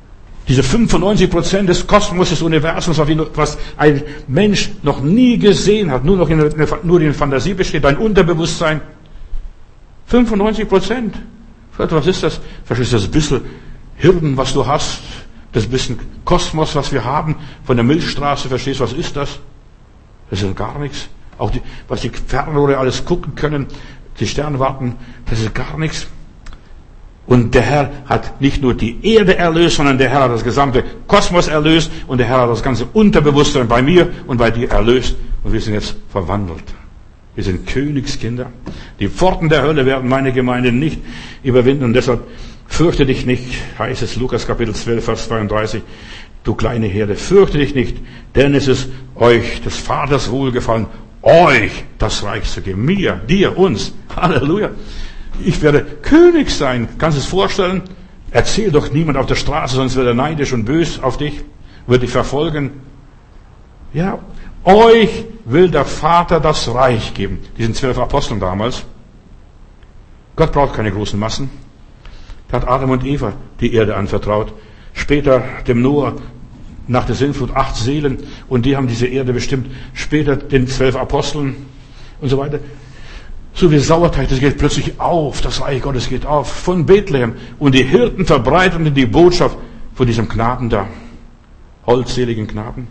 Diese fünfundneunzig Prozent des Kosmos, des Universums, was ein Mensch noch nie gesehen hat, nur noch in, nur in Fantasie besteht, ein Unterbewusstsein. fünfundneunzig Prozent. Was ist das? Verstehst du, das bisschen Hirn, was du hast, das bisschen Kosmos, was wir haben, von der Milchstraße, verstehst du, was ist das? Das ist gar nichts. Auch die, was die Fernrohre alles gucken können, die Sternwarten, das ist gar nichts. Und der Herr hat nicht nur die Erde erlöst, sondern der Herr hat das gesamte Kosmos erlöst und der Herr hat das ganze Unterbewusstsein bei mir und bei dir erlöst und wir sind jetzt verwandelt. Wir sind Königskinder. Die Pforten der Hölle werden meine Gemeinde nicht überwinden und deshalb fürchte dich nicht, heißt es Lukas Kapitel zwölf, Vers zweiunddreißig, du kleine Herde, fürchte dich nicht, denn es ist euch des Vaters wohlgefallen, euch das Reich zu geben. Mir, dir, uns. Halleluja. Ich werde König sein. Kannst du es vorstellen? Erzähl doch niemand auf der Straße, sonst wird er neidisch und bös auf dich, wird dich verfolgen. Ja, euch will der Vater das Reich geben. Diesen zwölf Aposteln damals. Gott braucht keine großen Massen. Er hat Adam und Eva die Erde anvertraut. Später dem Noah nach der Sintflut acht Seelen und die haben diese Erde bestimmt. Später den zwölf Aposteln und so weiter. So wie Sauerteig, das geht plötzlich auf, das Reich Gottes geht auf, von Bethlehem. Und die Hirten verbreiteten die Botschaft von diesem Knaben da, holdseligen Knaben.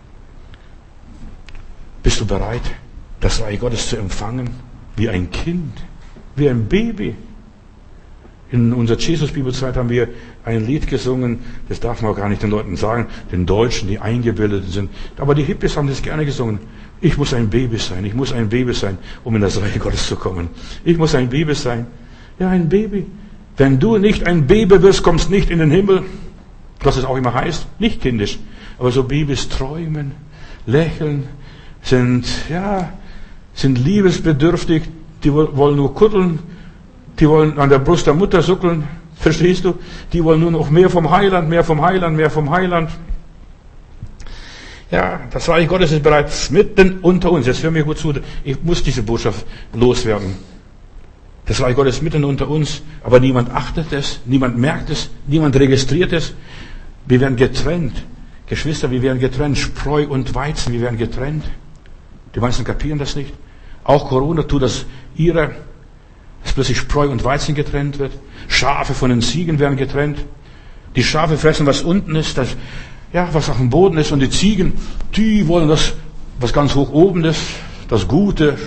Bist du bereit, das Reich Gottes zu empfangen? Wie ein Kind, wie ein Baby. In unserer Jesus-Bibelzeit haben wir ein Lied gesungen, das darf man auch gar nicht den Leuten sagen, den Deutschen, die eingebildet sind. Aber die Hippies haben das gerne gesungen. Ich muss ein Baby sein, ich muss ein Baby sein, um in das Reich Gottes zu kommen. Ich muss ein Baby sein. Ja, ein Baby. Wenn du nicht ein Baby wirst, kommst nicht in den Himmel. Was es auch immer heißt, nicht kindisch. Aber so Babys träumen, lächeln, sind, ja, sind liebesbedürftig, die wollen nur kuddeln, die wollen an der Brust der Mutter suckeln, verstehst du? Die wollen nur noch mehr vom Heiland, mehr vom Heiland, mehr vom Heiland. Ja, das Reich Gottes ist bereits mitten unter uns. Jetzt hör mir gut zu. Ich muss diese Botschaft loswerden. Das Reich Gottes ist mitten unter uns, aber niemand achtet es, niemand merkt es, niemand registriert es. Wir werden getrennt. Geschwister, wir werden getrennt. Spreu und Weizen, wir werden getrennt. Die meisten kapieren das nicht. Auch Corona tut das ihre, dass plötzlich Spreu und Weizen getrennt wird. Schafe von den Ziegen werden getrennt. Die Schafe fressen, was unten ist, das, ja, was auf dem Boden ist. Und die Ziegen, die wollen das, was ganz hoch oben ist, das Gute,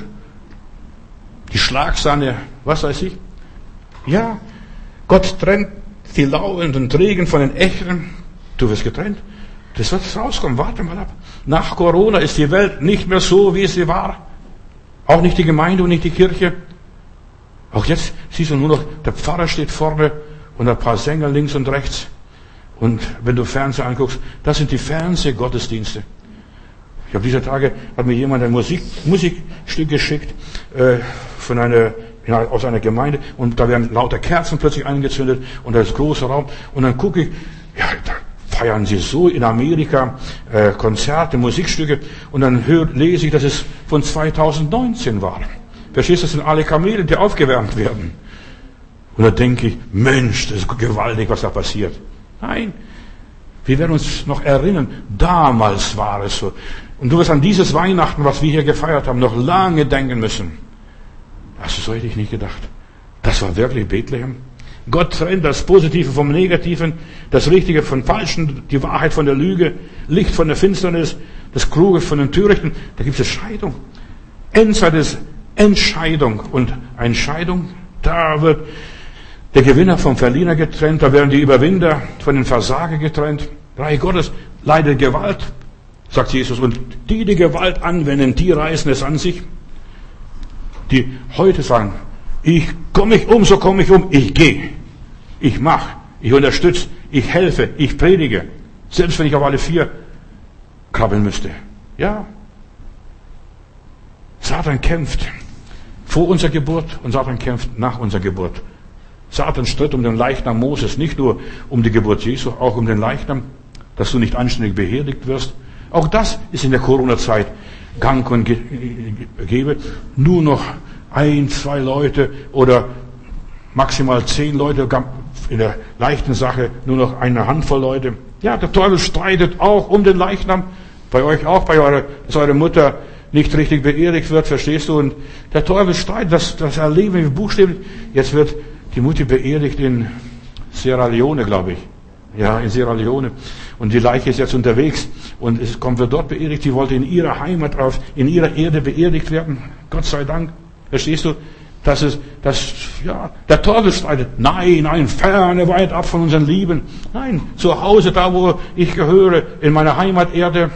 die Schlagsahne, was weiß ich. Ja, Gott trennt die lauenden Trägen von den Echten. Du wirst getrennt. Das wird rauskommen. Warte mal ab. Nach Corona ist die Welt nicht mehr so, wie sie war. Auch nicht die Gemeinde und nicht die Kirche. Auch jetzt siehst du nur noch, der Pfarrer steht vorne und ein paar Sänger links und rechts. Und wenn du Fernsehen anguckst, das sind die Fernsehgottesdienste. Ich habe dieser Tage, hat mir jemand ein Musik, Musikstück geschickt äh, von einer, aus einer Gemeinde und da werden lauter Kerzen plötzlich angezündet und da ist großer Raum und dann gucke ich, ja, da feiern sie so in Amerika äh, Konzerte, Musikstücke und dann hör, lese ich, dass es von zweitausendneunzehn war. Verstehst du, das sind alle Kamele, die aufgewärmt werden. Und da denke ich, Mensch, das ist gewaltig, was da passiert. Nein, wir werden uns noch erinnern, damals war es so. Und du wirst an dieses Weihnachten, was wir hier gefeiert haben, noch lange denken müssen. Also so hätte ich nicht gedacht. Das war wirklich Bethlehem. Gott trennt das Positive vom Negativen, das Richtige von Falschen, die Wahrheit von der Lüge, Licht von der Finsternis, das Kluge von den Törichten. Da gibt es Scheidung. Endzeit ist Entscheidung. Und eine Scheidung, da wird der Gewinner vom Verlierer getrennt, da werden die Überwinder von den Versager getrennt. Reich Gottes leidet Gewalt, sagt Jesus. Und die, die Gewalt anwenden, die reißen es an sich. Die heute sagen, ich komme nicht um, so komme ich um, ich gehe. Ich mache, ich unterstütze, ich helfe, ich predige. Selbst wenn ich auf alle vier krabbeln müsste. Ja. Satan kämpft vor unserer Geburt und Satan kämpft nach unserer Geburt. Satan stritt um den Leichnam Moses, nicht nur um die Geburt Jesu, auch um den Leichnam, dass du nicht anständig beerdigt wirst. Auch das ist in der Corona-Zeit gang und gäbe. Nur noch ein, zwei Leute oder maximal zehn Leute, in der leichten Sache nur noch eine Handvoll Leute. Ja, der Teufel streitet auch um den Leichnam. Bei euch auch, bei eurer, dass eure Mutter nicht richtig beerdigt wird, verstehst du? Und der Teufel streitet, das, das erleben wir buchstäblich. Jetzt wird die Mutti beerdigt in Sierra Leone, glaube ich. Ja, in Sierra Leone. Und die Leiche ist jetzt unterwegs. Und es kommt, wird dort beerdigt. Sie wollte in ihrer Heimat drauf, in ihrer Erde beerdigt werden. Gott sei Dank. Verstehst du? Das ist, das, ja, der Teufel streitet. Nein, nein, ferne, weit ab von unseren Lieben. Nein, zu Hause, da wo ich gehöre, in meiner Heimaterde.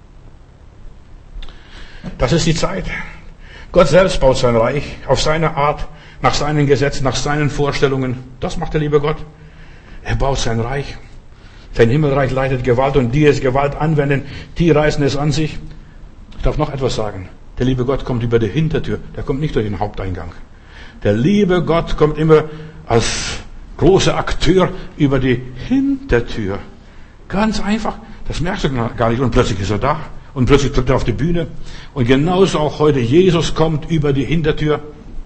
Das ist die Zeit. Gott selbst baut sein Reich auf seine Art, nach seinen Gesetzen, nach seinen Vorstellungen. Das macht der liebe Gott. Er baut sein Reich. Sein Himmelreich leitet Gewalt und die es Gewalt anwenden, die reißen es an sich. Ich darf noch etwas sagen. Der liebe Gott kommt über die Hintertür. Der kommt nicht durch den Haupteingang. Der liebe Gott kommt immer als großer Akteur über die Hintertür. Ganz einfach. Das merkst du gar nicht. Und plötzlich ist er da. Und plötzlich tritt er auf die Bühne. Und genauso auch heute. Jesus kommt über die Hintertür.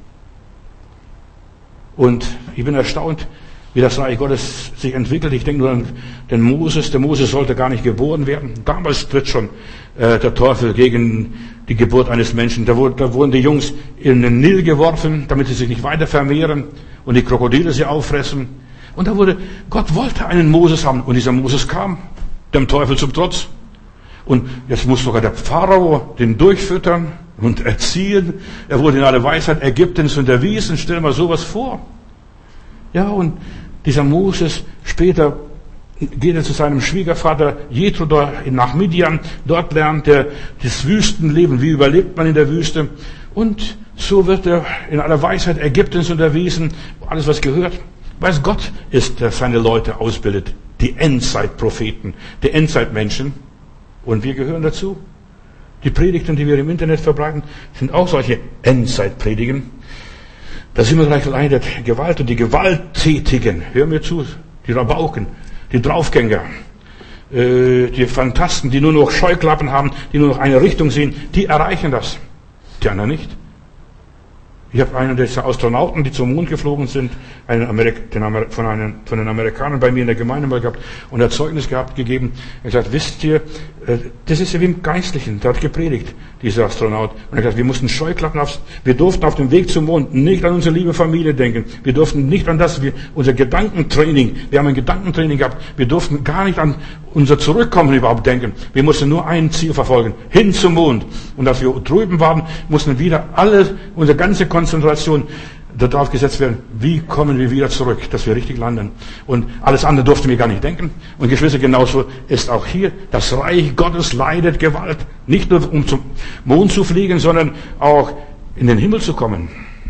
Und ich bin erstaunt, wie das Reich Gottes sich entwickelt. Ich denke nur an den Moses. Der Moses sollte gar nicht geboren werden. Damals tritt schon äh, der Teufel gegen die Geburt eines Menschen. Da, wurde, da wurden die Jungs in den Nil geworfen, damit sie sich nicht weiter vermehren und die Krokodile sie auffressen. Und da wurde, Gott wollte einen Moses haben. Und dieser Moses kam dem Teufel zum Trotz. Und jetzt muss sogar der Pharao den durchfüttern und erziehen. Er wurde in alle Weisheit Ägyptens unterwiesen. Stell dir mal sowas vor. Ja, und dieser Moses, später geht er zu seinem Schwiegervater Jethro nach Midian. Dort lernt er das Wüstenleben. Wie überlebt man in der Wüste? Und so wird er in aller Weisheit Ägyptens unterwiesen. Alles, was gehört. Weiß Gott ist, der seine Leute ausbildet. Die Endzeitpropheten, die Endzeitmenschen. Und wir gehören dazu. Die Predigten, die wir im Internet verbreiten, sind auch solche Endzeitpredigen. Das Himmelreich leidet Gewalt und die Gewalttätigen, hör mir zu, die Rabauken, die Draufgänger, äh, die Phantasten, die nur noch Scheuklappen haben, die nur noch eine Richtung sehen, die erreichen das. Die anderen nicht. Ich habe einen dieser Astronauten, die zum Mond geflogen sind, einen Amerik- den Amer- von, einen, von den Amerikanern bei mir in der Gemeinde mal gehabt und er hat Zeugnis gehabt, gegeben. Er hat gesagt, wisst ihr, äh, das ist ja wie im Geistlichen. Der hat gepredigt, dieser Astronaut. Und er hat gesagt, wir mussten Scheuklappen aufs, wir durften auf dem Weg zum Mond nicht an unsere liebe Familie denken. Wir durften nicht an das, wir, unser Gedankentraining, wir haben ein Gedankentraining gehabt. Wir durften gar nicht an unser Zurückkommen überhaupt denken. Wir mussten nur ein Ziel verfolgen, hin zum Mond. Und als wir drüben waren, mussten wieder alle, unsere ganze Konzentration darauf gesetzt werden, wie kommen wir wieder zurück, dass wir richtig landen. Und alles andere durften wir gar nicht denken. Und Geschwister, genauso ist auch hier, das Reich Gottes leidet Gewalt. Nicht nur um zum Mond zu fliegen, sondern auch in den Himmel zu kommen.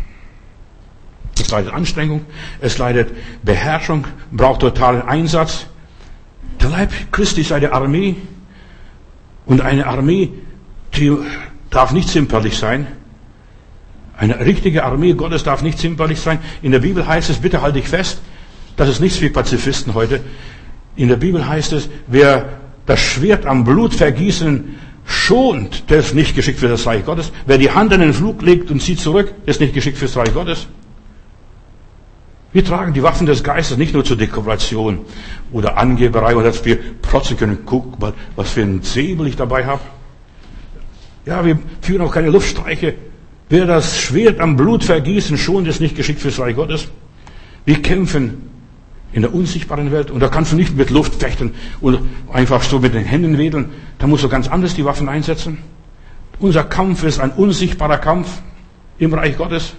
Es leidet Anstrengung, es leidet Beherrschung, braucht totalen Einsatz. Der Leib Christi sei eine Armee. Und eine Armee, die darf nicht zimperlich sein. Eine richtige Armee Gottes darf nicht zimperlich sein. In der Bibel heißt es, bitte halte dich fest, das ist nichts wie Pazifisten heute. In der Bibel heißt es, wer das Schwert am Blut vergießen schont, der ist nicht geschickt für das Reich Gottes. Wer die Hand an den Flug legt und zieht zurück, der ist nicht geschickt für das Reich Gottes. Wir tragen die Waffen des Geistes nicht nur zur Dekoration oder Angeberei oder dass wir protzen können. Guck mal, was für ein Säbel ich dabei habe. Ja, wir führen auch keine Luftstreiche. Wer das Schwert am Blut vergießen schont, ist nicht geschickt fürs Reich Gottes. Wir kämpfen in der unsichtbaren Welt und da kannst du nicht mit Luft fechten und einfach so mit den Händen wedeln. Da musst du ganz anders die Waffen einsetzen. Unser Kampf ist ein unsichtbarer Kampf im Reich Gottes.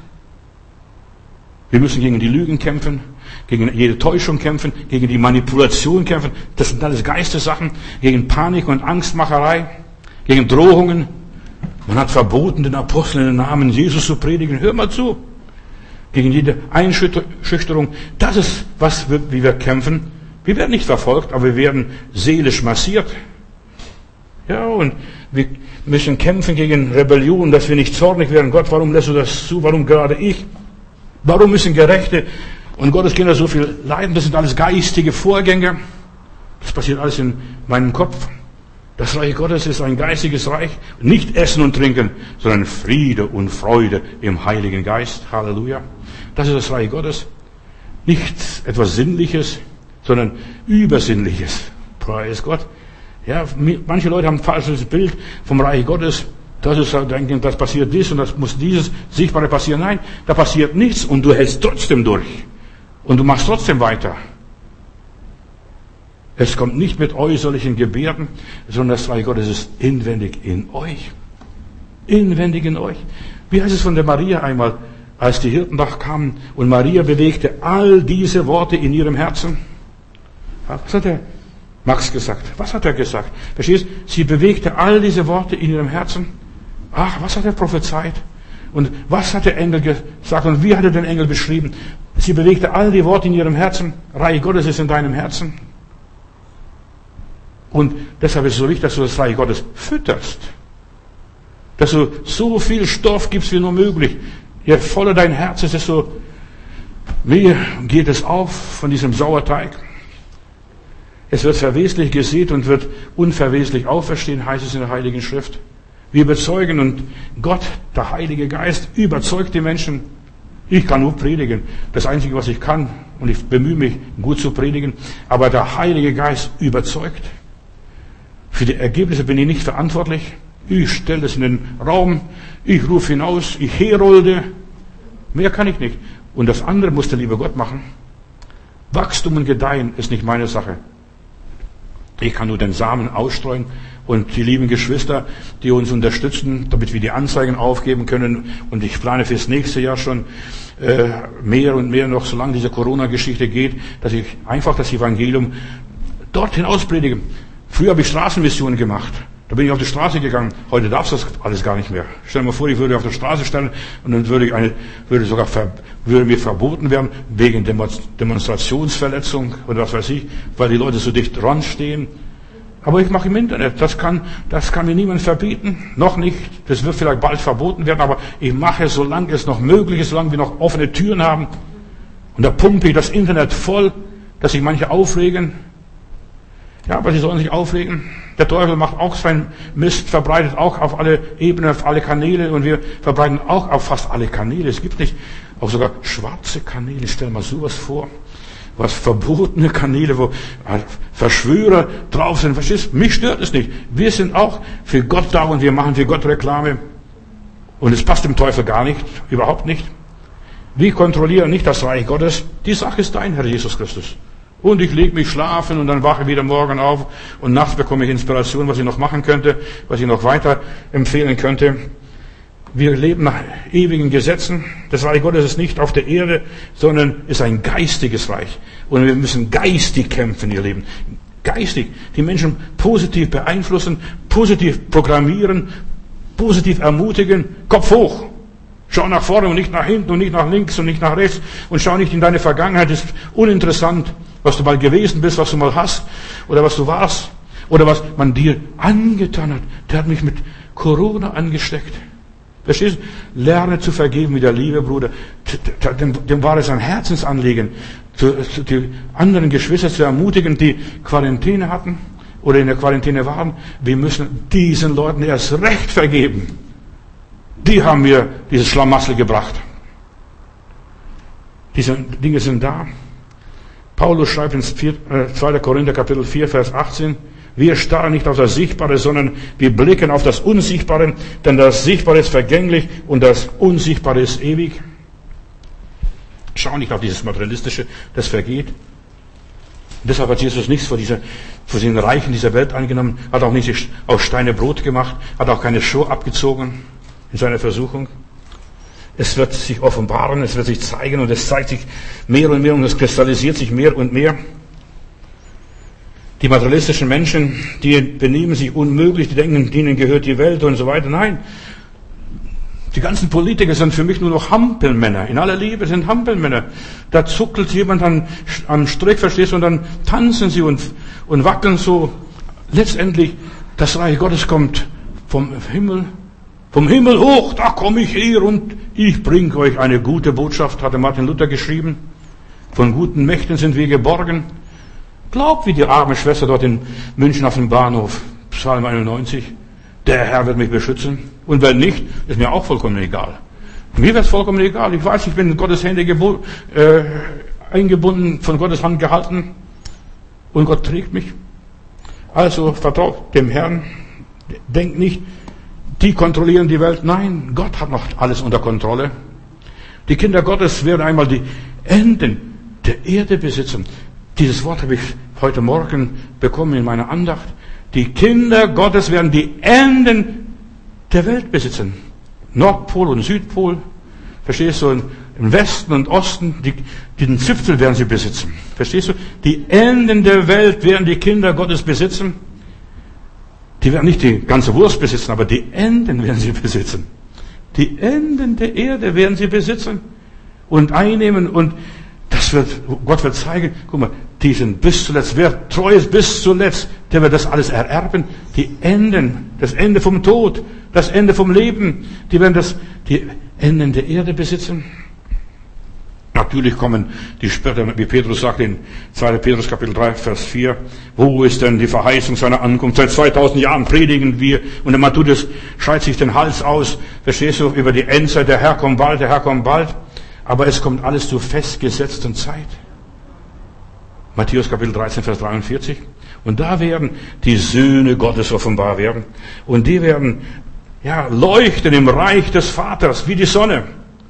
Wir müssen gegen die Lügen kämpfen, gegen jede Täuschung kämpfen, gegen die Manipulation kämpfen. Das sind alles Geistessachen, gegen Panik und Angstmacherei, gegen Drohungen. Man hat verboten, den Aposteln den Namen Jesus zu predigen. Hör mal zu. Gegen jede Einschüchterung. Das ist, was wir, wie wir kämpfen. Wir werden nicht verfolgt, aber wir werden seelisch massiert. Ja, und wir müssen kämpfen gegen Rebellion, dass wir nicht zornig werden. Gott, warum lässt du das zu? Warum gerade ich? Warum müssen Gerechte und Gottes Kinder so viel leiden? Das sind alles geistige Vorgänge. Das passiert alles in meinem Kopf. Das Reich Gottes ist ein geistiges Reich. Nicht Essen und Trinken, sondern Friede und Freude im Heiligen Geist. Halleluja. Das ist das Reich Gottes. Nicht etwas Sinnliches, sondern Übersinnliches. Preis Gott. Ja, manche Leute haben ein falsches Bild vom Reich Gottes. Das ist, denken, das passiert dies und das muss dieses Sichtbare passieren. Nein, da passiert nichts und du hältst trotzdem durch. Und du machst trotzdem weiter. Es kommt nicht mit äußerlichen Gebärden, sondern das Reich Gottes ist inwendig in euch. Inwendig in euch. Wie heißt es von der Maria einmal, als die Hirten da kamen und Maria bewegte all diese Worte in ihrem Herzen? Was hat der Max gesagt? Was hat er gesagt? Verstehst? Sie bewegte all diese Worte in ihrem Herzen. Ach, was hat er prophezeit? Und was hat der Engel gesagt? Und wie hat er den Engel beschrieben? Sie bewegte all die Worte in ihrem Herzen. Reich Gottes ist in deinem Herzen. Und deshalb ist es so wichtig, dass du das Reich Gottes fütterst. Dass du so viel Stoff gibst wie nur möglich. Je voller dein Herz ist, desto mehr geht es auf von diesem Sauerteig. Es wird verweslich gesät und wird unverweslich auferstehen, heißt es in der Heiligen Schrift. Wir bezeugen und Gott, der Heilige Geist, überzeugt die Menschen. Ich kann nur predigen. Das Einzige, was ich kann, und ich bemühe mich, gut zu predigen, aber der Heilige Geist überzeugt. Für die Ergebnisse bin ich nicht verantwortlich. Ich stelle es in den Raum, ich rufe hinaus, ich herolde. Mehr kann ich nicht. Und das andere muss der liebe Gott machen. Wachstum und Gedeihen ist nicht meine Sache. Ich kann nur den Samen ausstreuen und die lieben Geschwister, die uns unterstützen, damit wir die Anzeigen aufgeben können. Und ich plane fürs nächste Jahr schon äh, mehr und mehr noch, solange diese Corona-Geschichte geht, dass ich einfach das Evangelium dort hinaus predige. Früher habe ich Straßenmissionen gemacht. Da bin ich auf die Straße gegangen. Heute darfst du das alles gar nicht mehr. Stell dir mal vor, ich würde auf der Straße stellen und dann würde ich eine, würde sogar ver, würde mir verboten werden wegen Demonstrationsverletzung oder was weiß ich, weil die Leute so dicht dran stehen. Aber ich mache im Internet. Das kann, das kann mir niemand verbieten. Noch nicht. Das wird vielleicht bald verboten werden, aber ich mache es, solange es noch möglich ist, solange wir noch offene Türen haben. Und da pumpe ich das Internet voll, dass sich manche aufregen. Ja, aber sie sollen sich aufregen. Der Teufel macht auch seinen Mist, verbreitet auch auf alle Ebenen, auf alle Kanäle und wir verbreiten auch auf fast alle Kanäle. Es gibt nicht, auch sogar schwarze Kanäle. Stell mal sowas vor. Was verbotene Kanäle, wo Verschwörer drauf sind. Verstehst? Mich stört es nicht. Wir sind auch für Gott da und wir machen für Gott Reklame. Und es passt dem Teufel gar nicht, überhaupt nicht. Wir kontrollieren nicht das Reich Gottes. Die Sache ist dein, Herr Jesus Christus. Und ich lege mich schlafen und dann wache ich wieder morgen auf und nachts bekomme ich Inspiration, was ich noch machen könnte, was ich noch weiter empfehlen könnte. Wir leben nach ewigen Gesetzen. Das Reich Gottes ist nicht auf der Erde, sondern ist ein geistiges Reich. Und wir müssen geistig kämpfen, ihr Leben. Geistig. Die Menschen positiv beeinflussen, positiv programmieren, positiv ermutigen. Kopf hoch. Schau nach vorne und nicht nach hinten und nicht nach links und nicht nach rechts. Und schau nicht in deine Vergangenheit. Das ist uninteressant, was du mal gewesen bist, was du mal hast oder was du warst oder was man dir angetan hat. Der hat mich mit Corona angesteckt. Verstehst du? Lerne zu vergeben mit der Liebe, Bruder. Dem, dem war es ein Herzensanliegen, die anderen Geschwister zu ermutigen, die Quarantäne hatten oder in der Quarantäne waren. Wir müssen diesen Leuten erst recht vergeben. Die haben mir dieses Schlamassel gebracht. Diese Dinge sind da. Paulus schreibt in zweiter Korinther Kapitel vier, Vers achtzehn, wir starren nicht auf das Sichtbare, sondern wir blicken auf das Unsichtbare, denn das Sichtbare ist vergänglich und das Unsichtbare ist ewig. Schau nicht auf dieses Materialistische, das vergeht. Und deshalb hat Jesus nichts vor, dieser, vor den Reichen dieser Welt angenommen, hat auch nicht aus Steine Brot gemacht, hat auch keine Show abgezogen in seiner Versuchung. Es wird sich offenbaren, es wird sich zeigen und es zeigt sich mehr und mehr und es kristallisiert sich mehr und mehr. Die materialistischen Menschen, die benehmen sich unmöglich, die denken, denen gehört die Welt und so weiter. Nein, die ganzen Politiker sind für mich nur noch Hampelmänner. In aller Liebe sind Hampelmänner. Da zuckelt jemand an, am Strick, verstehst du, und dann tanzen sie und, und wackeln so. Letztendlich, das Reich Gottes kommt vom Himmel. Vom Himmel hoch, da komme ich her und ich bringe euch eine gute Botschaft, hatte Martin Luther geschrieben. Von guten Mächten sind wir geborgen. Glaubt wie die arme Schwester dort in München auf dem Bahnhof, Psalm einundneunzig. Der Herr wird mich beschützen. Und wenn nicht, ist mir auch vollkommen egal. Mir wird es vollkommen egal. Ich weiß, ich bin in Gottes Hände gebo- äh, eingebunden, von Gottes Hand gehalten. Und Gott trägt mich. Also vertraut dem Herrn. Denkt nicht, die kontrollieren die Welt. Nein, Gott hat noch alles unter Kontrolle. Die Kinder Gottes werden einmal die Enden der Erde besitzen. Dieses Wort habe ich heute Morgen bekommen in meiner Andacht. Die Kinder Gottes werden die Enden der Welt besitzen. Nordpol und Südpol. Verstehst du? Im Westen und Osten, die, den Zipfel werden sie besitzen. Verstehst du? Die Enden der Welt werden die Kinder Gottes besitzen. Die werden nicht die ganze Wurst besitzen, aber die Enden werden sie besitzen. Die Enden der Erde werden sie besitzen und einnehmen. Und das wird, Gott wird zeigen, guck mal, die sind bis zuletzt, wer treu ist bis zuletzt, der wird das alles ererben. Die Enden, das Ende vom Tod, das Ende vom Leben, die werden das, die Enden der Erde besitzen. Natürlich kommen die später, wie Petrus sagt in zweiter Petrus Kapitel drei, Vers vier, wo ist denn die Verheißung seiner Ankunft? Seit zweitausend Jahren predigen wir und der Matthäus schreit sich den Hals aus, verstehst du, über die Endzeit, der Herr kommt bald, der Herr kommt bald, aber es kommt alles zur festgesetzten Zeit. Matthäus Kapitel dreizehn, Vers dreiundvierzig. Und da werden die Söhne Gottes offenbar werden und die werden, ja, leuchten im Reich des Vaters wie die Sonne.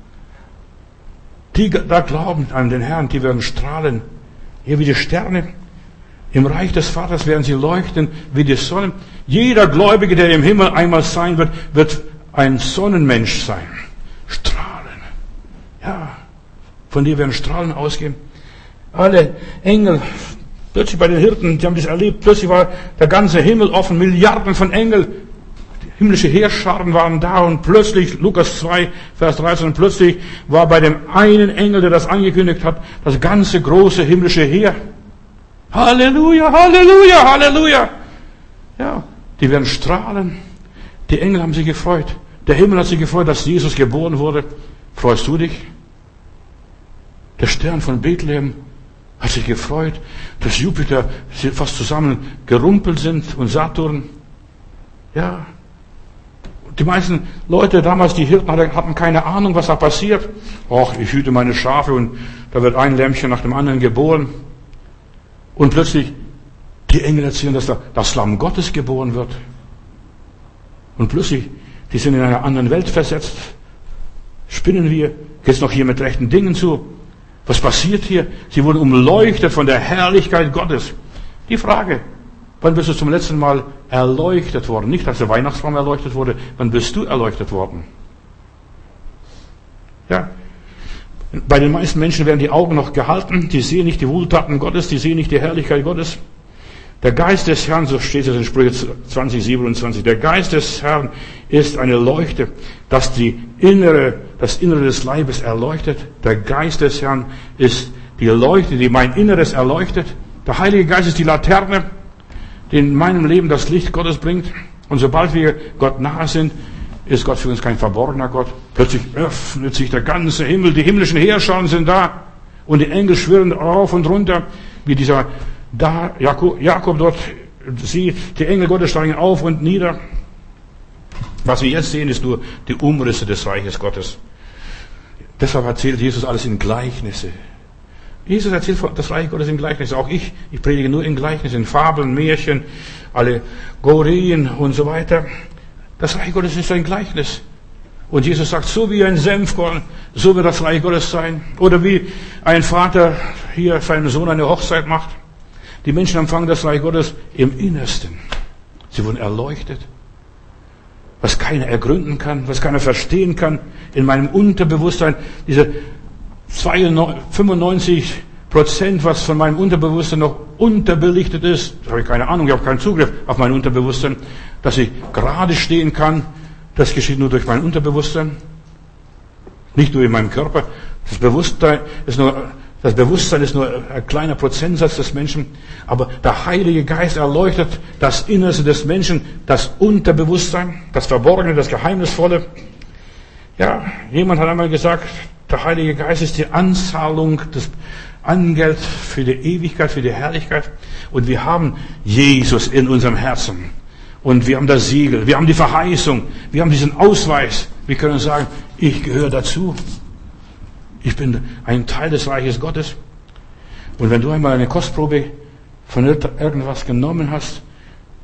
Die da glauben an den Herrn, die werden strahlen, hier wie die Sterne. Im Reich des Vaters werden sie leuchten wie die Sonne. Jeder Gläubige, der im Himmel einmal sein wird, wird ein Sonnenmensch sein. Strahlen. Ja, von dir werden Strahlen ausgehen. Alle Engel, plötzlich bei den Hirten, die haben das erlebt, plötzlich war der ganze Himmel offen, Milliarden von Engeln. Himmlische Heerscharen waren da und plötzlich, Lukas zwei, Vers dreizehn, und plötzlich war bei dem einen Engel, der das angekündigt hat, das ganze große himmlische Heer. Halleluja, Halleluja, Halleluja. Ja, die werden strahlen. Die Engel haben sich gefreut. Der Himmel hat sich gefreut, dass Jesus geboren wurde. Freust du dich? Der Stern von Bethlehem hat sich gefreut, dass Jupiter fast zusammen gerumpelt sind und Saturn. Ja, die meisten Leute damals, die Hirten, hatten keine Ahnung, was da passiert. Och, ich hüte meine Schafe und da wird ein Lämmchen nach dem anderen geboren. Und plötzlich, die Engel erzählen, dass da das Lamm Gottes geboren wird. Und plötzlich, die sind in einer anderen Welt versetzt. Spinnen wir? Geht's noch hier mit rechten Dingen zu? Was passiert hier? Sie wurden umleuchtet von der Herrlichkeit Gottes. Die Frage, wann bist du zum letzten Mal erleuchtet worden? Nicht, als der Weihnachtsbaum erleuchtet wurde. Wann bist du erleuchtet worden? Ja. Bei den meisten Menschen werden die Augen noch gehalten. Die sehen nicht die Wohltaten Gottes. Die sehen nicht die Herrlichkeit Gottes. Der Geist des Herrn, so steht es in Sprüche zwanzig, siebenundzwanzig. Der Geist des Herrn ist eine Leuchte, dass die innere, das Innere des Leibes erleuchtet. Der Geist des Herrn ist die Leuchte, die mein Inneres erleuchtet. Der Heilige Geist ist die Laterne, die in meinem Leben das Licht Gottes bringt. Und sobald wir Gott nahe sind, ist Gott für uns kein verborgener Gott. Plötzlich öffnet sich der ganze Himmel, die himmlischen Heerscharen sind da und die Engel schwirren rauf und runter, wie dieser da Jakob, Jakob dort sieht, die Engel Gottes steigen auf und nieder. Was wir jetzt sehen, ist nur die Umrisse des Reiches Gottes. Deshalb erzählt Jesus alles in Gleichnisse. Jesus erzählt das Reich Gottes in Gleichnissen. Auch ich, ich predige nur in Gleichnissen, in Fabeln, Märchen, Allegorien und so weiter. Das Reich Gottes ist ein Gleichnis. Und Jesus sagt, so wie ein Senfkorn, so wird das Reich Gottes sein. Oder wie ein Vater hier seinem Sohn eine Hochzeit macht. Die Menschen empfangen das Reich Gottes im Innersten. Sie wurden erleuchtet. Was keiner ergründen kann, was keiner verstehen kann, in meinem Unterbewusstsein, diese fünfundneunzig Prozent, was von meinem Unterbewusstsein noch unterbelichtet ist, da habe ich keine Ahnung, ich habe keinen Zugriff auf mein Unterbewusstsein, dass ich gerade stehen kann, das geschieht nur durch mein Unterbewusstsein, nicht nur in meinem Körper. Das Bewusstsein ist nur, das Bewusstsein ist nur ein kleiner Prozentsatz des Menschen, aber der Heilige Geist erleuchtet das Innerste des Menschen, das Unterbewusstsein, das Verborgene, das Geheimnisvolle. Ja, jemand hat einmal gesagt, der Heilige Geist ist die Anzahlung des Angeld für die Ewigkeit, für die Herrlichkeit. Und wir haben Jesus in unserem Herzen. Und wir haben das Siegel, wir haben die Verheißung, wir haben diesen Ausweis. Wir können sagen, ich gehöre dazu. Ich bin ein Teil des Reiches Gottes. Und wenn du einmal eine Kostprobe von irgendwas genommen hast,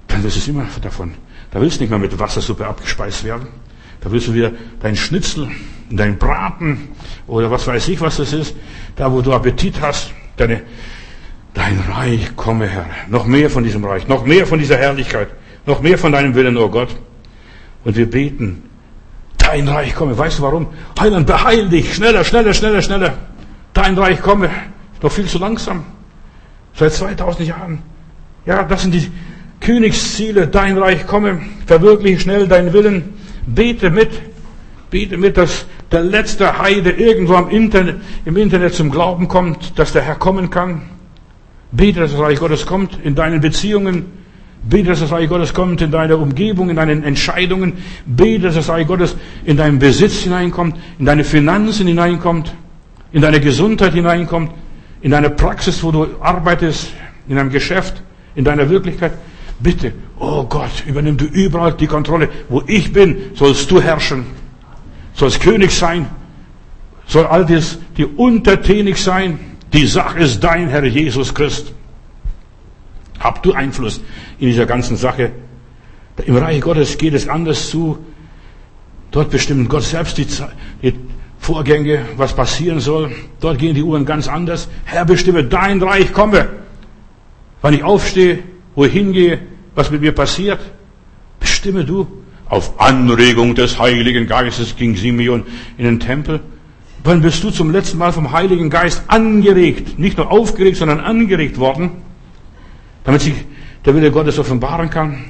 dann willst du es immer davon. Da willst du nicht mehr mit Wassersuppe abgespeist werden. Da willst du wieder dein Schnitzel, dein Braten oder was weiß ich, was das ist. Da, wo du Appetit hast, deine, dein Reich komme, Herr. Noch mehr von diesem Reich, noch mehr von dieser Herrlichkeit, noch mehr von deinem Willen, oh Gott. Und wir beten, dein Reich komme. Weißt du warum? Heiland, beeil dich, schneller, schneller, schneller, schneller. Dein Reich komme. Noch viel zu langsam. Seit zweitausend Jahren. Ja, das sind die Königsziele. Dein Reich komme. Verwirkliche schnell deinen Willen. Bete mit. Bete mit, dass der letzte Heide irgendwo am Internet, im Internet zum Glauben kommt, dass der Herr kommen kann. Bete, dass das Reich Gottes kommt in deinen Beziehungen. Bete, dass das Reich Gottes kommt in deiner Umgebung, in deinen Entscheidungen. Bete, dass das Reich Gottes in deinen Besitz hineinkommt, in deine Finanzen hineinkommt, in deine Gesundheit hineinkommt, in deine Praxis, wo du arbeitest, in deinem Geschäft, in deiner Wirklichkeit. Bitte, oh Gott, übernimm du überall die Kontrolle. Wo ich bin, sollst du herrschen. Sollst König sein. Soll all das dir untertänig sein. Die Sache ist dein, Herr Jesus Christ. Hab du Einfluss in dieser ganzen Sache. Im Reich Gottes geht es anders zu. Dort bestimmt Gott selbst die, die Vorgänge, was passieren soll. Dort gehen die Uhren ganz anders. Herr, bestimme, dein Reich komme. Wann ich aufstehe, wo ich hingehe, was mit mir passiert, bestimme du. Auf Anregung des Heiligen Geistes ging Simeon in den Tempel. Wann bist du zum letzten Mal vom Heiligen Geist angeregt, nicht nur aufgeregt, sondern angeregt worden, damit sich der Wille Gottes offenbaren kann?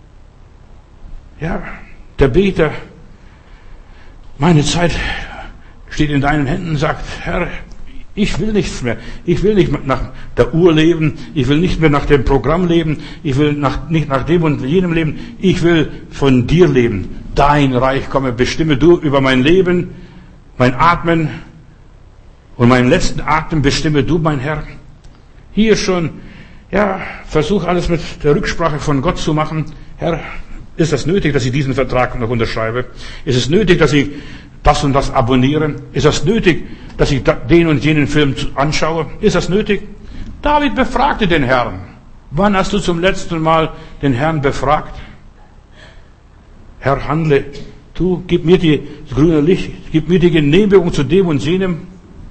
Ja, der Beter, meine Zeit steht in deinen Händen, sagt, Herr, ich will nichts mehr. Ich will nicht nach der Uhr leben. Ich will nicht mehr nach dem Programm leben. Ich will nach, nicht nach dem und jenem leben. Ich will von dir leben. Dein Reich komme. Bestimme du über mein Leben, mein Atmen und meinen letzten Atem. Bestimme du, mein Herr. Hier schon, ja, versuch alles mit der Rücksprache von Gott zu machen. Herr, ist das nötig, dass ich diesen Vertrag noch unterschreibe? Ist es nötig, dass ich das und das abonniere? Ist das nötig, dass ich den und jenen Film anschaue? Ist das nötig? David befragte den Herrn. Wann hast du zum letzten Mal den Herrn befragt? Herr, handle. Du, gib mir die, das grüne Licht, gib mir die Genehmigung zu dem und jenem.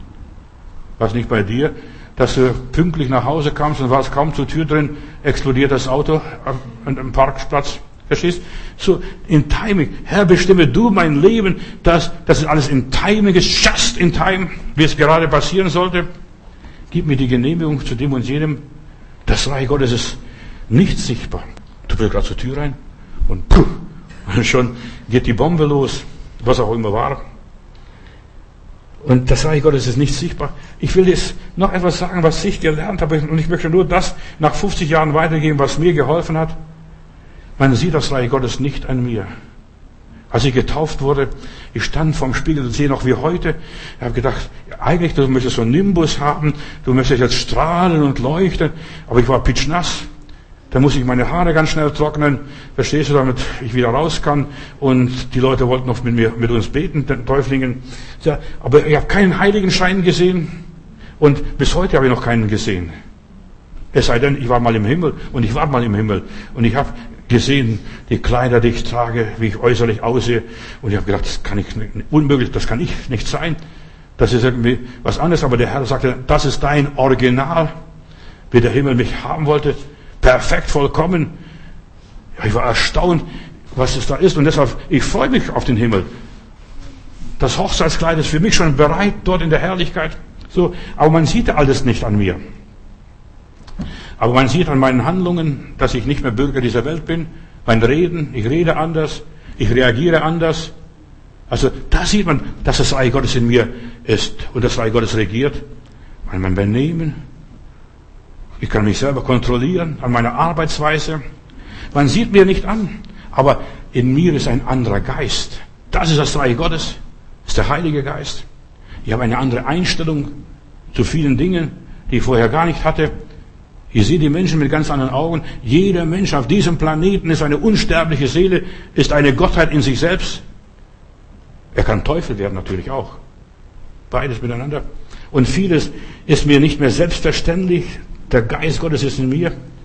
Was nicht bei dir, dass du pünktlich nach Hause kamst und warst kaum zur Tür drin, explodiert das Auto an dem Parkplatz. Verstehst? So, in Timing. Herr, bestimme du mein Leben, dass, dass es alles in Timing ist, just in time, wie es gerade passieren sollte. Gib mir die Genehmigung zu dem und jenem. Das Reich Gottes ist nicht sichtbar. Du willst gerade zur Tür rein und puh, und schon geht die Bombe los, was auch immer war. Und das Reich Gottes ist nicht sichtbar. Ich will jetzt noch etwas sagen, was ich gelernt habe, und ich möchte nur das nach fünfzig Jahren weitergeben, was mir geholfen hat. Man sieht das Reich Gottes nicht an mir. Als ich getauft wurde, ich stand vorm Spiegel und sehe noch wie heute. Ich habe gedacht, eigentlich, du möchtest so einen Nimbus haben, du möchtest jetzt strahlen und leuchten, aber ich war pitschnass. Da muss ich meine Haare ganz schnell trocknen, verstehst du, damit ich wieder raus kann. Und die Leute wollten noch mit mir, mit uns beten, den Täuflingen. Ja, aber ich habe keinen Heiligenschein gesehen und bis heute habe ich noch keinen gesehen. Es sei denn, ich war mal im Himmel und ich war mal im Himmel und ich habe gesehen, die Kleider, die ich trage, wie ich äußerlich aussehe. Und ich habe gedacht, das kann ich nicht, unmöglich, das kann ich nicht sein. Das ist irgendwie was anderes. Aber der Herr sagte, das ist dein Original, wie der Himmel mich haben wollte. Perfekt, vollkommen. Ja, ich war erstaunt, was es da ist. Und deshalb, ich freue mich auf den Himmel. Das Hochzeitskleid ist für mich schon bereit, dort in der Herrlichkeit. So, aber man sieht alles nicht an mir. Aber man sieht an meinen Handlungen, dass ich nicht mehr Bürger dieser Welt bin. Mein Reden, ich rede anders, ich reagiere anders. Also da sieht man, dass das Reich Gottes in mir ist und das Reich Gottes regiert. An meinem Benehmen, ich kann mich selber kontrollieren, an meiner Arbeitsweise. Man sieht mir nicht an, aber in mir ist ein anderer Geist. Das ist das Reich Gottes, das ist der Heilige Geist. Ich habe eine andere Einstellung zu vielen Dingen, die ich vorher gar nicht hatte. Ich sehe die Menschen mit ganz anderen Augen. Jeder Mensch auf diesem Planeten ist eine unsterbliche Seele, ist eine Gottheit in sich selbst. Er kann Teufel werden natürlich auch. Beides miteinander. Und vieles ist mir nicht mehr selbstverständlich. Der Geist Gottes ist in mir.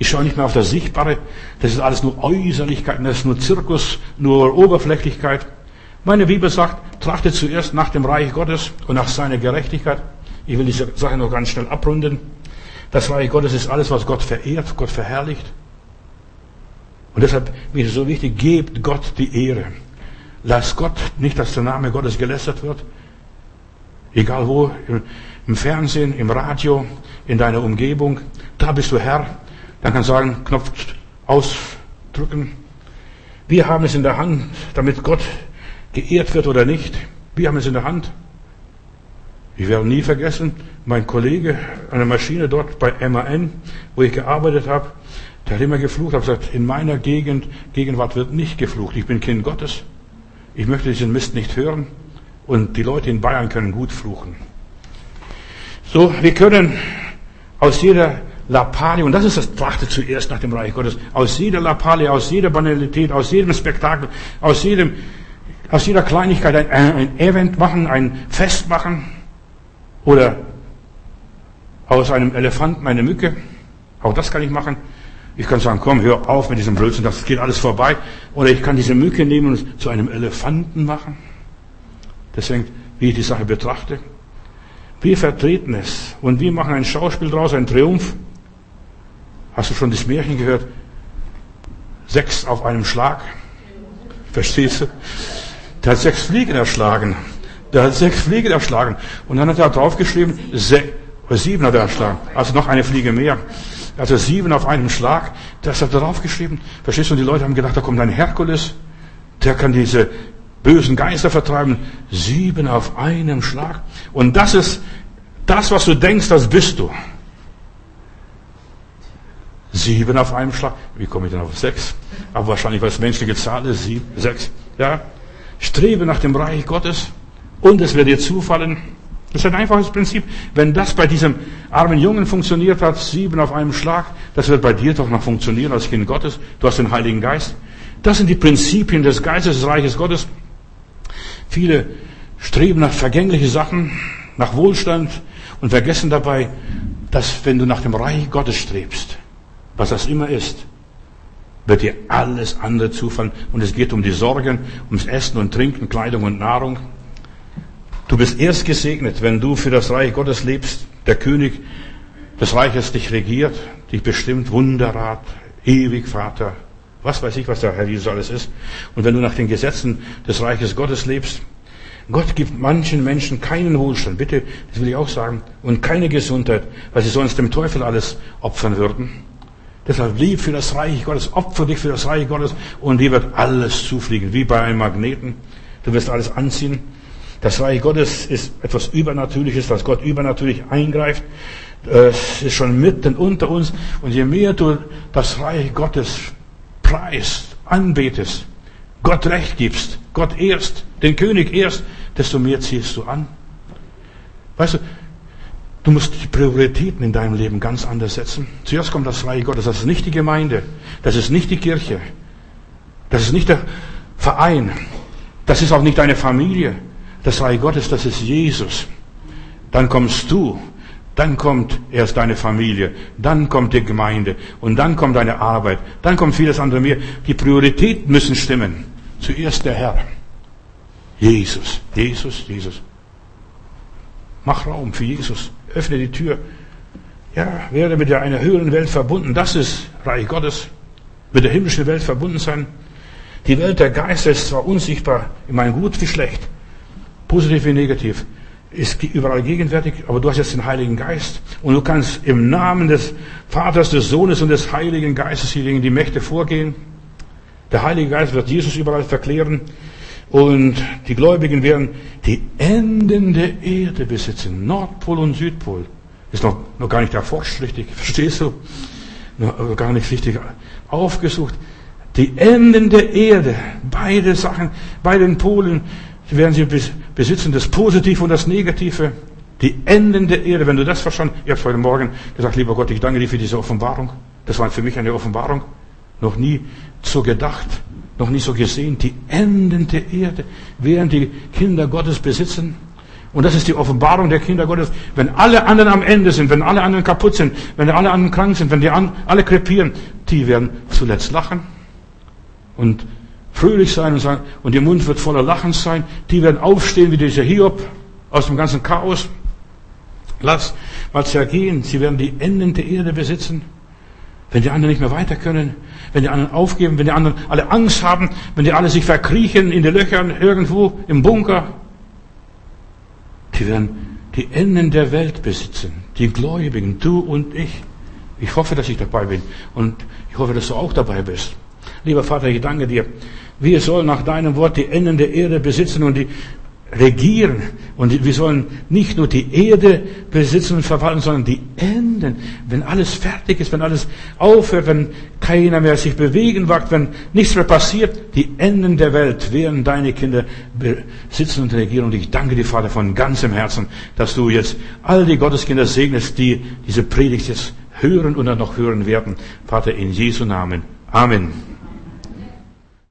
Ich schaue nicht mehr auf das Sichtbare. Das ist alles nur Äußerlichkeiten, das ist nur Zirkus, nur Oberflächlichkeit. Meine Bibel sagt, trachtet zuerst nach dem Reich Gottes und nach seiner Gerechtigkeit. Ich will diese Sache noch ganz schnell abrunden. Das Reich Gottes ist alles, was Gott verehrt, Gott verherrlicht. Und deshalb ist es so wichtig, gebt Gott die Ehre. Lass Gott nicht, dass der Name Gottes gelästert wird. Egal wo, im Fernsehen, im Radio, in deiner Umgebung. Da bist du Herr. Dann kannst du sagen, Knopf ausdrücken. Wir haben es in der Hand, damit Gott geehrt wird oder nicht. Wir haben es in der Hand. Ich werde nie vergessen, mein Kollege an der Maschine dort bei M A N, wo ich gearbeitet habe, der hat immer geflucht, hat gesagt, in meiner Gegend, Gegenwart wird nicht geflucht. Ich bin Kind Gottes. Ich möchte diesen Mist nicht hören. Und die Leute in Bayern können gut fluchen. So, wir können aus jeder Lappalie, und das ist das Trachte zuerst nach dem Reich Gottes, aus jeder Lappalie, aus jeder Banalität, aus jedem Spektakel, aus jedem, aus jeder Kleinigkeit ein, ein Event machen, ein Fest machen, oder aus einem Elefanten eine Mücke. Auch das kann ich machen. Ich kann sagen, komm, hör auf mit diesem Blödsinn, das geht alles vorbei. Oder ich kann diese Mücke nehmen und zu einem Elefanten machen. Deswegen, wie ich die Sache betrachte. Wir vertreten es und wir machen ein Schauspiel draus, ein Triumph. Hast du schon das Märchen gehört? Sechs auf einem Schlag. Verstehst du? Der hat sechs Fliegen erschlagen. Der hat sechs Fliegen erschlagen. Und dann hat er draufgeschrieben, se- oder sieben hat er erschlagen. Also noch eine Fliege mehr. Also sieben auf einem Schlag. Das hat er draufgeschrieben. Verstehst du? Und die Leute haben gedacht, da kommt ein Herkules. Der kann diese bösen Geister vertreiben. Sieben auf einem Schlag. Und das ist das, was du denkst, das bist du. Sieben auf einem Schlag. Wie komme ich denn auf sechs? Aber wahrscheinlich, weil es menschliche Zahl ist. Sieben, sechs. Ja. Strebe nach dem Reich Gottes. Und es wird dir zufallen. Das ist ein einfaches Prinzip. Wenn das bei diesem armen Jungen funktioniert hat, sieben auf einem Schlag, das wird bei dir doch noch funktionieren als Kind Gottes. Du hast den Heiligen Geist. Das sind die Prinzipien des Geistes, des Reiches Gottes. Viele streben nach vergänglichen Sachen, nach Wohlstand und vergessen dabei, dass wenn du nach dem Reich Gottes strebst, was das immer ist, wird dir alles andere zufallen. Und es geht um die Sorgen, ums Essen und Trinken, Kleidung und Nahrung. Du bist erst gesegnet, wenn du für das Reich Gottes lebst. Der König des Reiches dich regiert, dich bestimmt, Wunderrat, ewig Vater, was weiß ich, was der Herr Jesus alles ist. Und wenn du nach den Gesetzen des Reiches Gottes lebst, Gott gibt manchen Menschen keinen Wohlstand, bitte, das will ich auch sagen, und keine Gesundheit, weil sie sonst dem Teufel alles opfern würden. Deshalb lieb für das Reich Gottes, opfer dich für das Reich Gottes und dir wird alles zufliegen, wie bei einem Magneten. Du wirst alles anziehen. Das Reich Gottes ist etwas Übernatürliches, dass Gott übernatürlich eingreift. Es ist schon mitten unter uns. Und je mehr du das Reich Gottes preist, anbetest, Gott Recht gibst, Gott ehrst, den König ehrst, desto mehr ziehst du an. Weißt du, du musst die Prioritäten in deinem Leben ganz anders setzen. Zuerst kommt das Reich Gottes. Das ist nicht die Gemeinde. Das ist nicht die Kirche. Das ist nicht der Verein. Das ist auch nicht deine Familie. Das Reich Gottes, das ist Jesus. Dann kommst du. Dann kommt erst deine Familie. Dann kommt die Gemeinde. Und dann kommt deine Arbeit. Dann kommt vieles andere mehr. Die Prioritäten müssen stimmen. Zuerst der Herr. Jesus. Jesus, Jesus. Mach Raum für Jesus. Öffne die Tür. Ja, werde mit einer höheren Welt verbunden. Das ist Reich Gottes. Mit der himmlischen Welt verbunden sein. Die Welt der Geister ist zwar unsichtbar, ich meine gut wie schlecht, positiv wie negativ, ist überall gegenwärtig, aber du hast jetzt den Heiligen Geist und du kannst im Namen des Vaters, des Sohnes und des Heiligen Geistes hier gegen die Mächte vorgehen. Der Heilige Geist wird Jesus überall verklären und die Gläubigen werden die Enden der Erde besitzen, Nordpol und Südpol. Ist noch, noch gar nicht erforscht richtig, verstehst du? Noch gar nicht richtig aufgesucht. Die Enden der Erde, beide Sachen, beide Polen, werden sie besitzen, das Positive und das Negative. Die Enden der Erde, wenn du das verstanden hast. Ich habe heute Morgen gesagt, lieber Gott, ich danke dir für diese Offenbarung. Das war für mich eine Offenbarung. Noch nie so gedacht, noch nie so gesehen. Die Enden der Erde werden die Kinder Gottes besitzen. Und das ist die Offenbarung der Kinder Gottes. Wenn alle anderen am Ende sind, wenn alle anderen kaputt sind, wenn alle anderen krank sind, wenn die alle krepieren, die werden zuletzt lachen und fröhlich sein und sagen, und ihr Mund wird voller Lachens sein. Die werden aufstehen wie dieser Hiob aus dem ganzen Chaos. Lass mal zergehen. Sie werden die Enden der Erde besitzen. Wenn die anderen nicht mehr weiter können, wenn die anderen aufgeben, wenn die anderen alle Angst haben, wenn die alle sich verkriechen in die Löchern irgendwo im Bunker. Die werden die Enden der Welt besitzen. Die Gläubigen, du und ich. Ich hoffe, dass ich dabei bin. Und ich hoffe, dass du auch dabei bist. Lieber Vater, ich danke dir. Wir sollen nach deinem Wort die Enden der Erde besitzen und die regieren. Und wir sollen nicht nur die Erde besitzen und verwalten, sondern die Enden. Wenn alles fertig ist, wenn alles aufhört, wenn keiner mehr sich bewegen wagt, wenn nichts mehr passiert, die Enden der Welt werden deine Kinder besitzen und regieren. Und ich danke dir, Vater, von ganzem Herzen, dass du jetzt all die Gotteskinder segnest, die diese Predigt jetzt hören und dann noch hören werden. Vater, in Jesu Namen. Amen.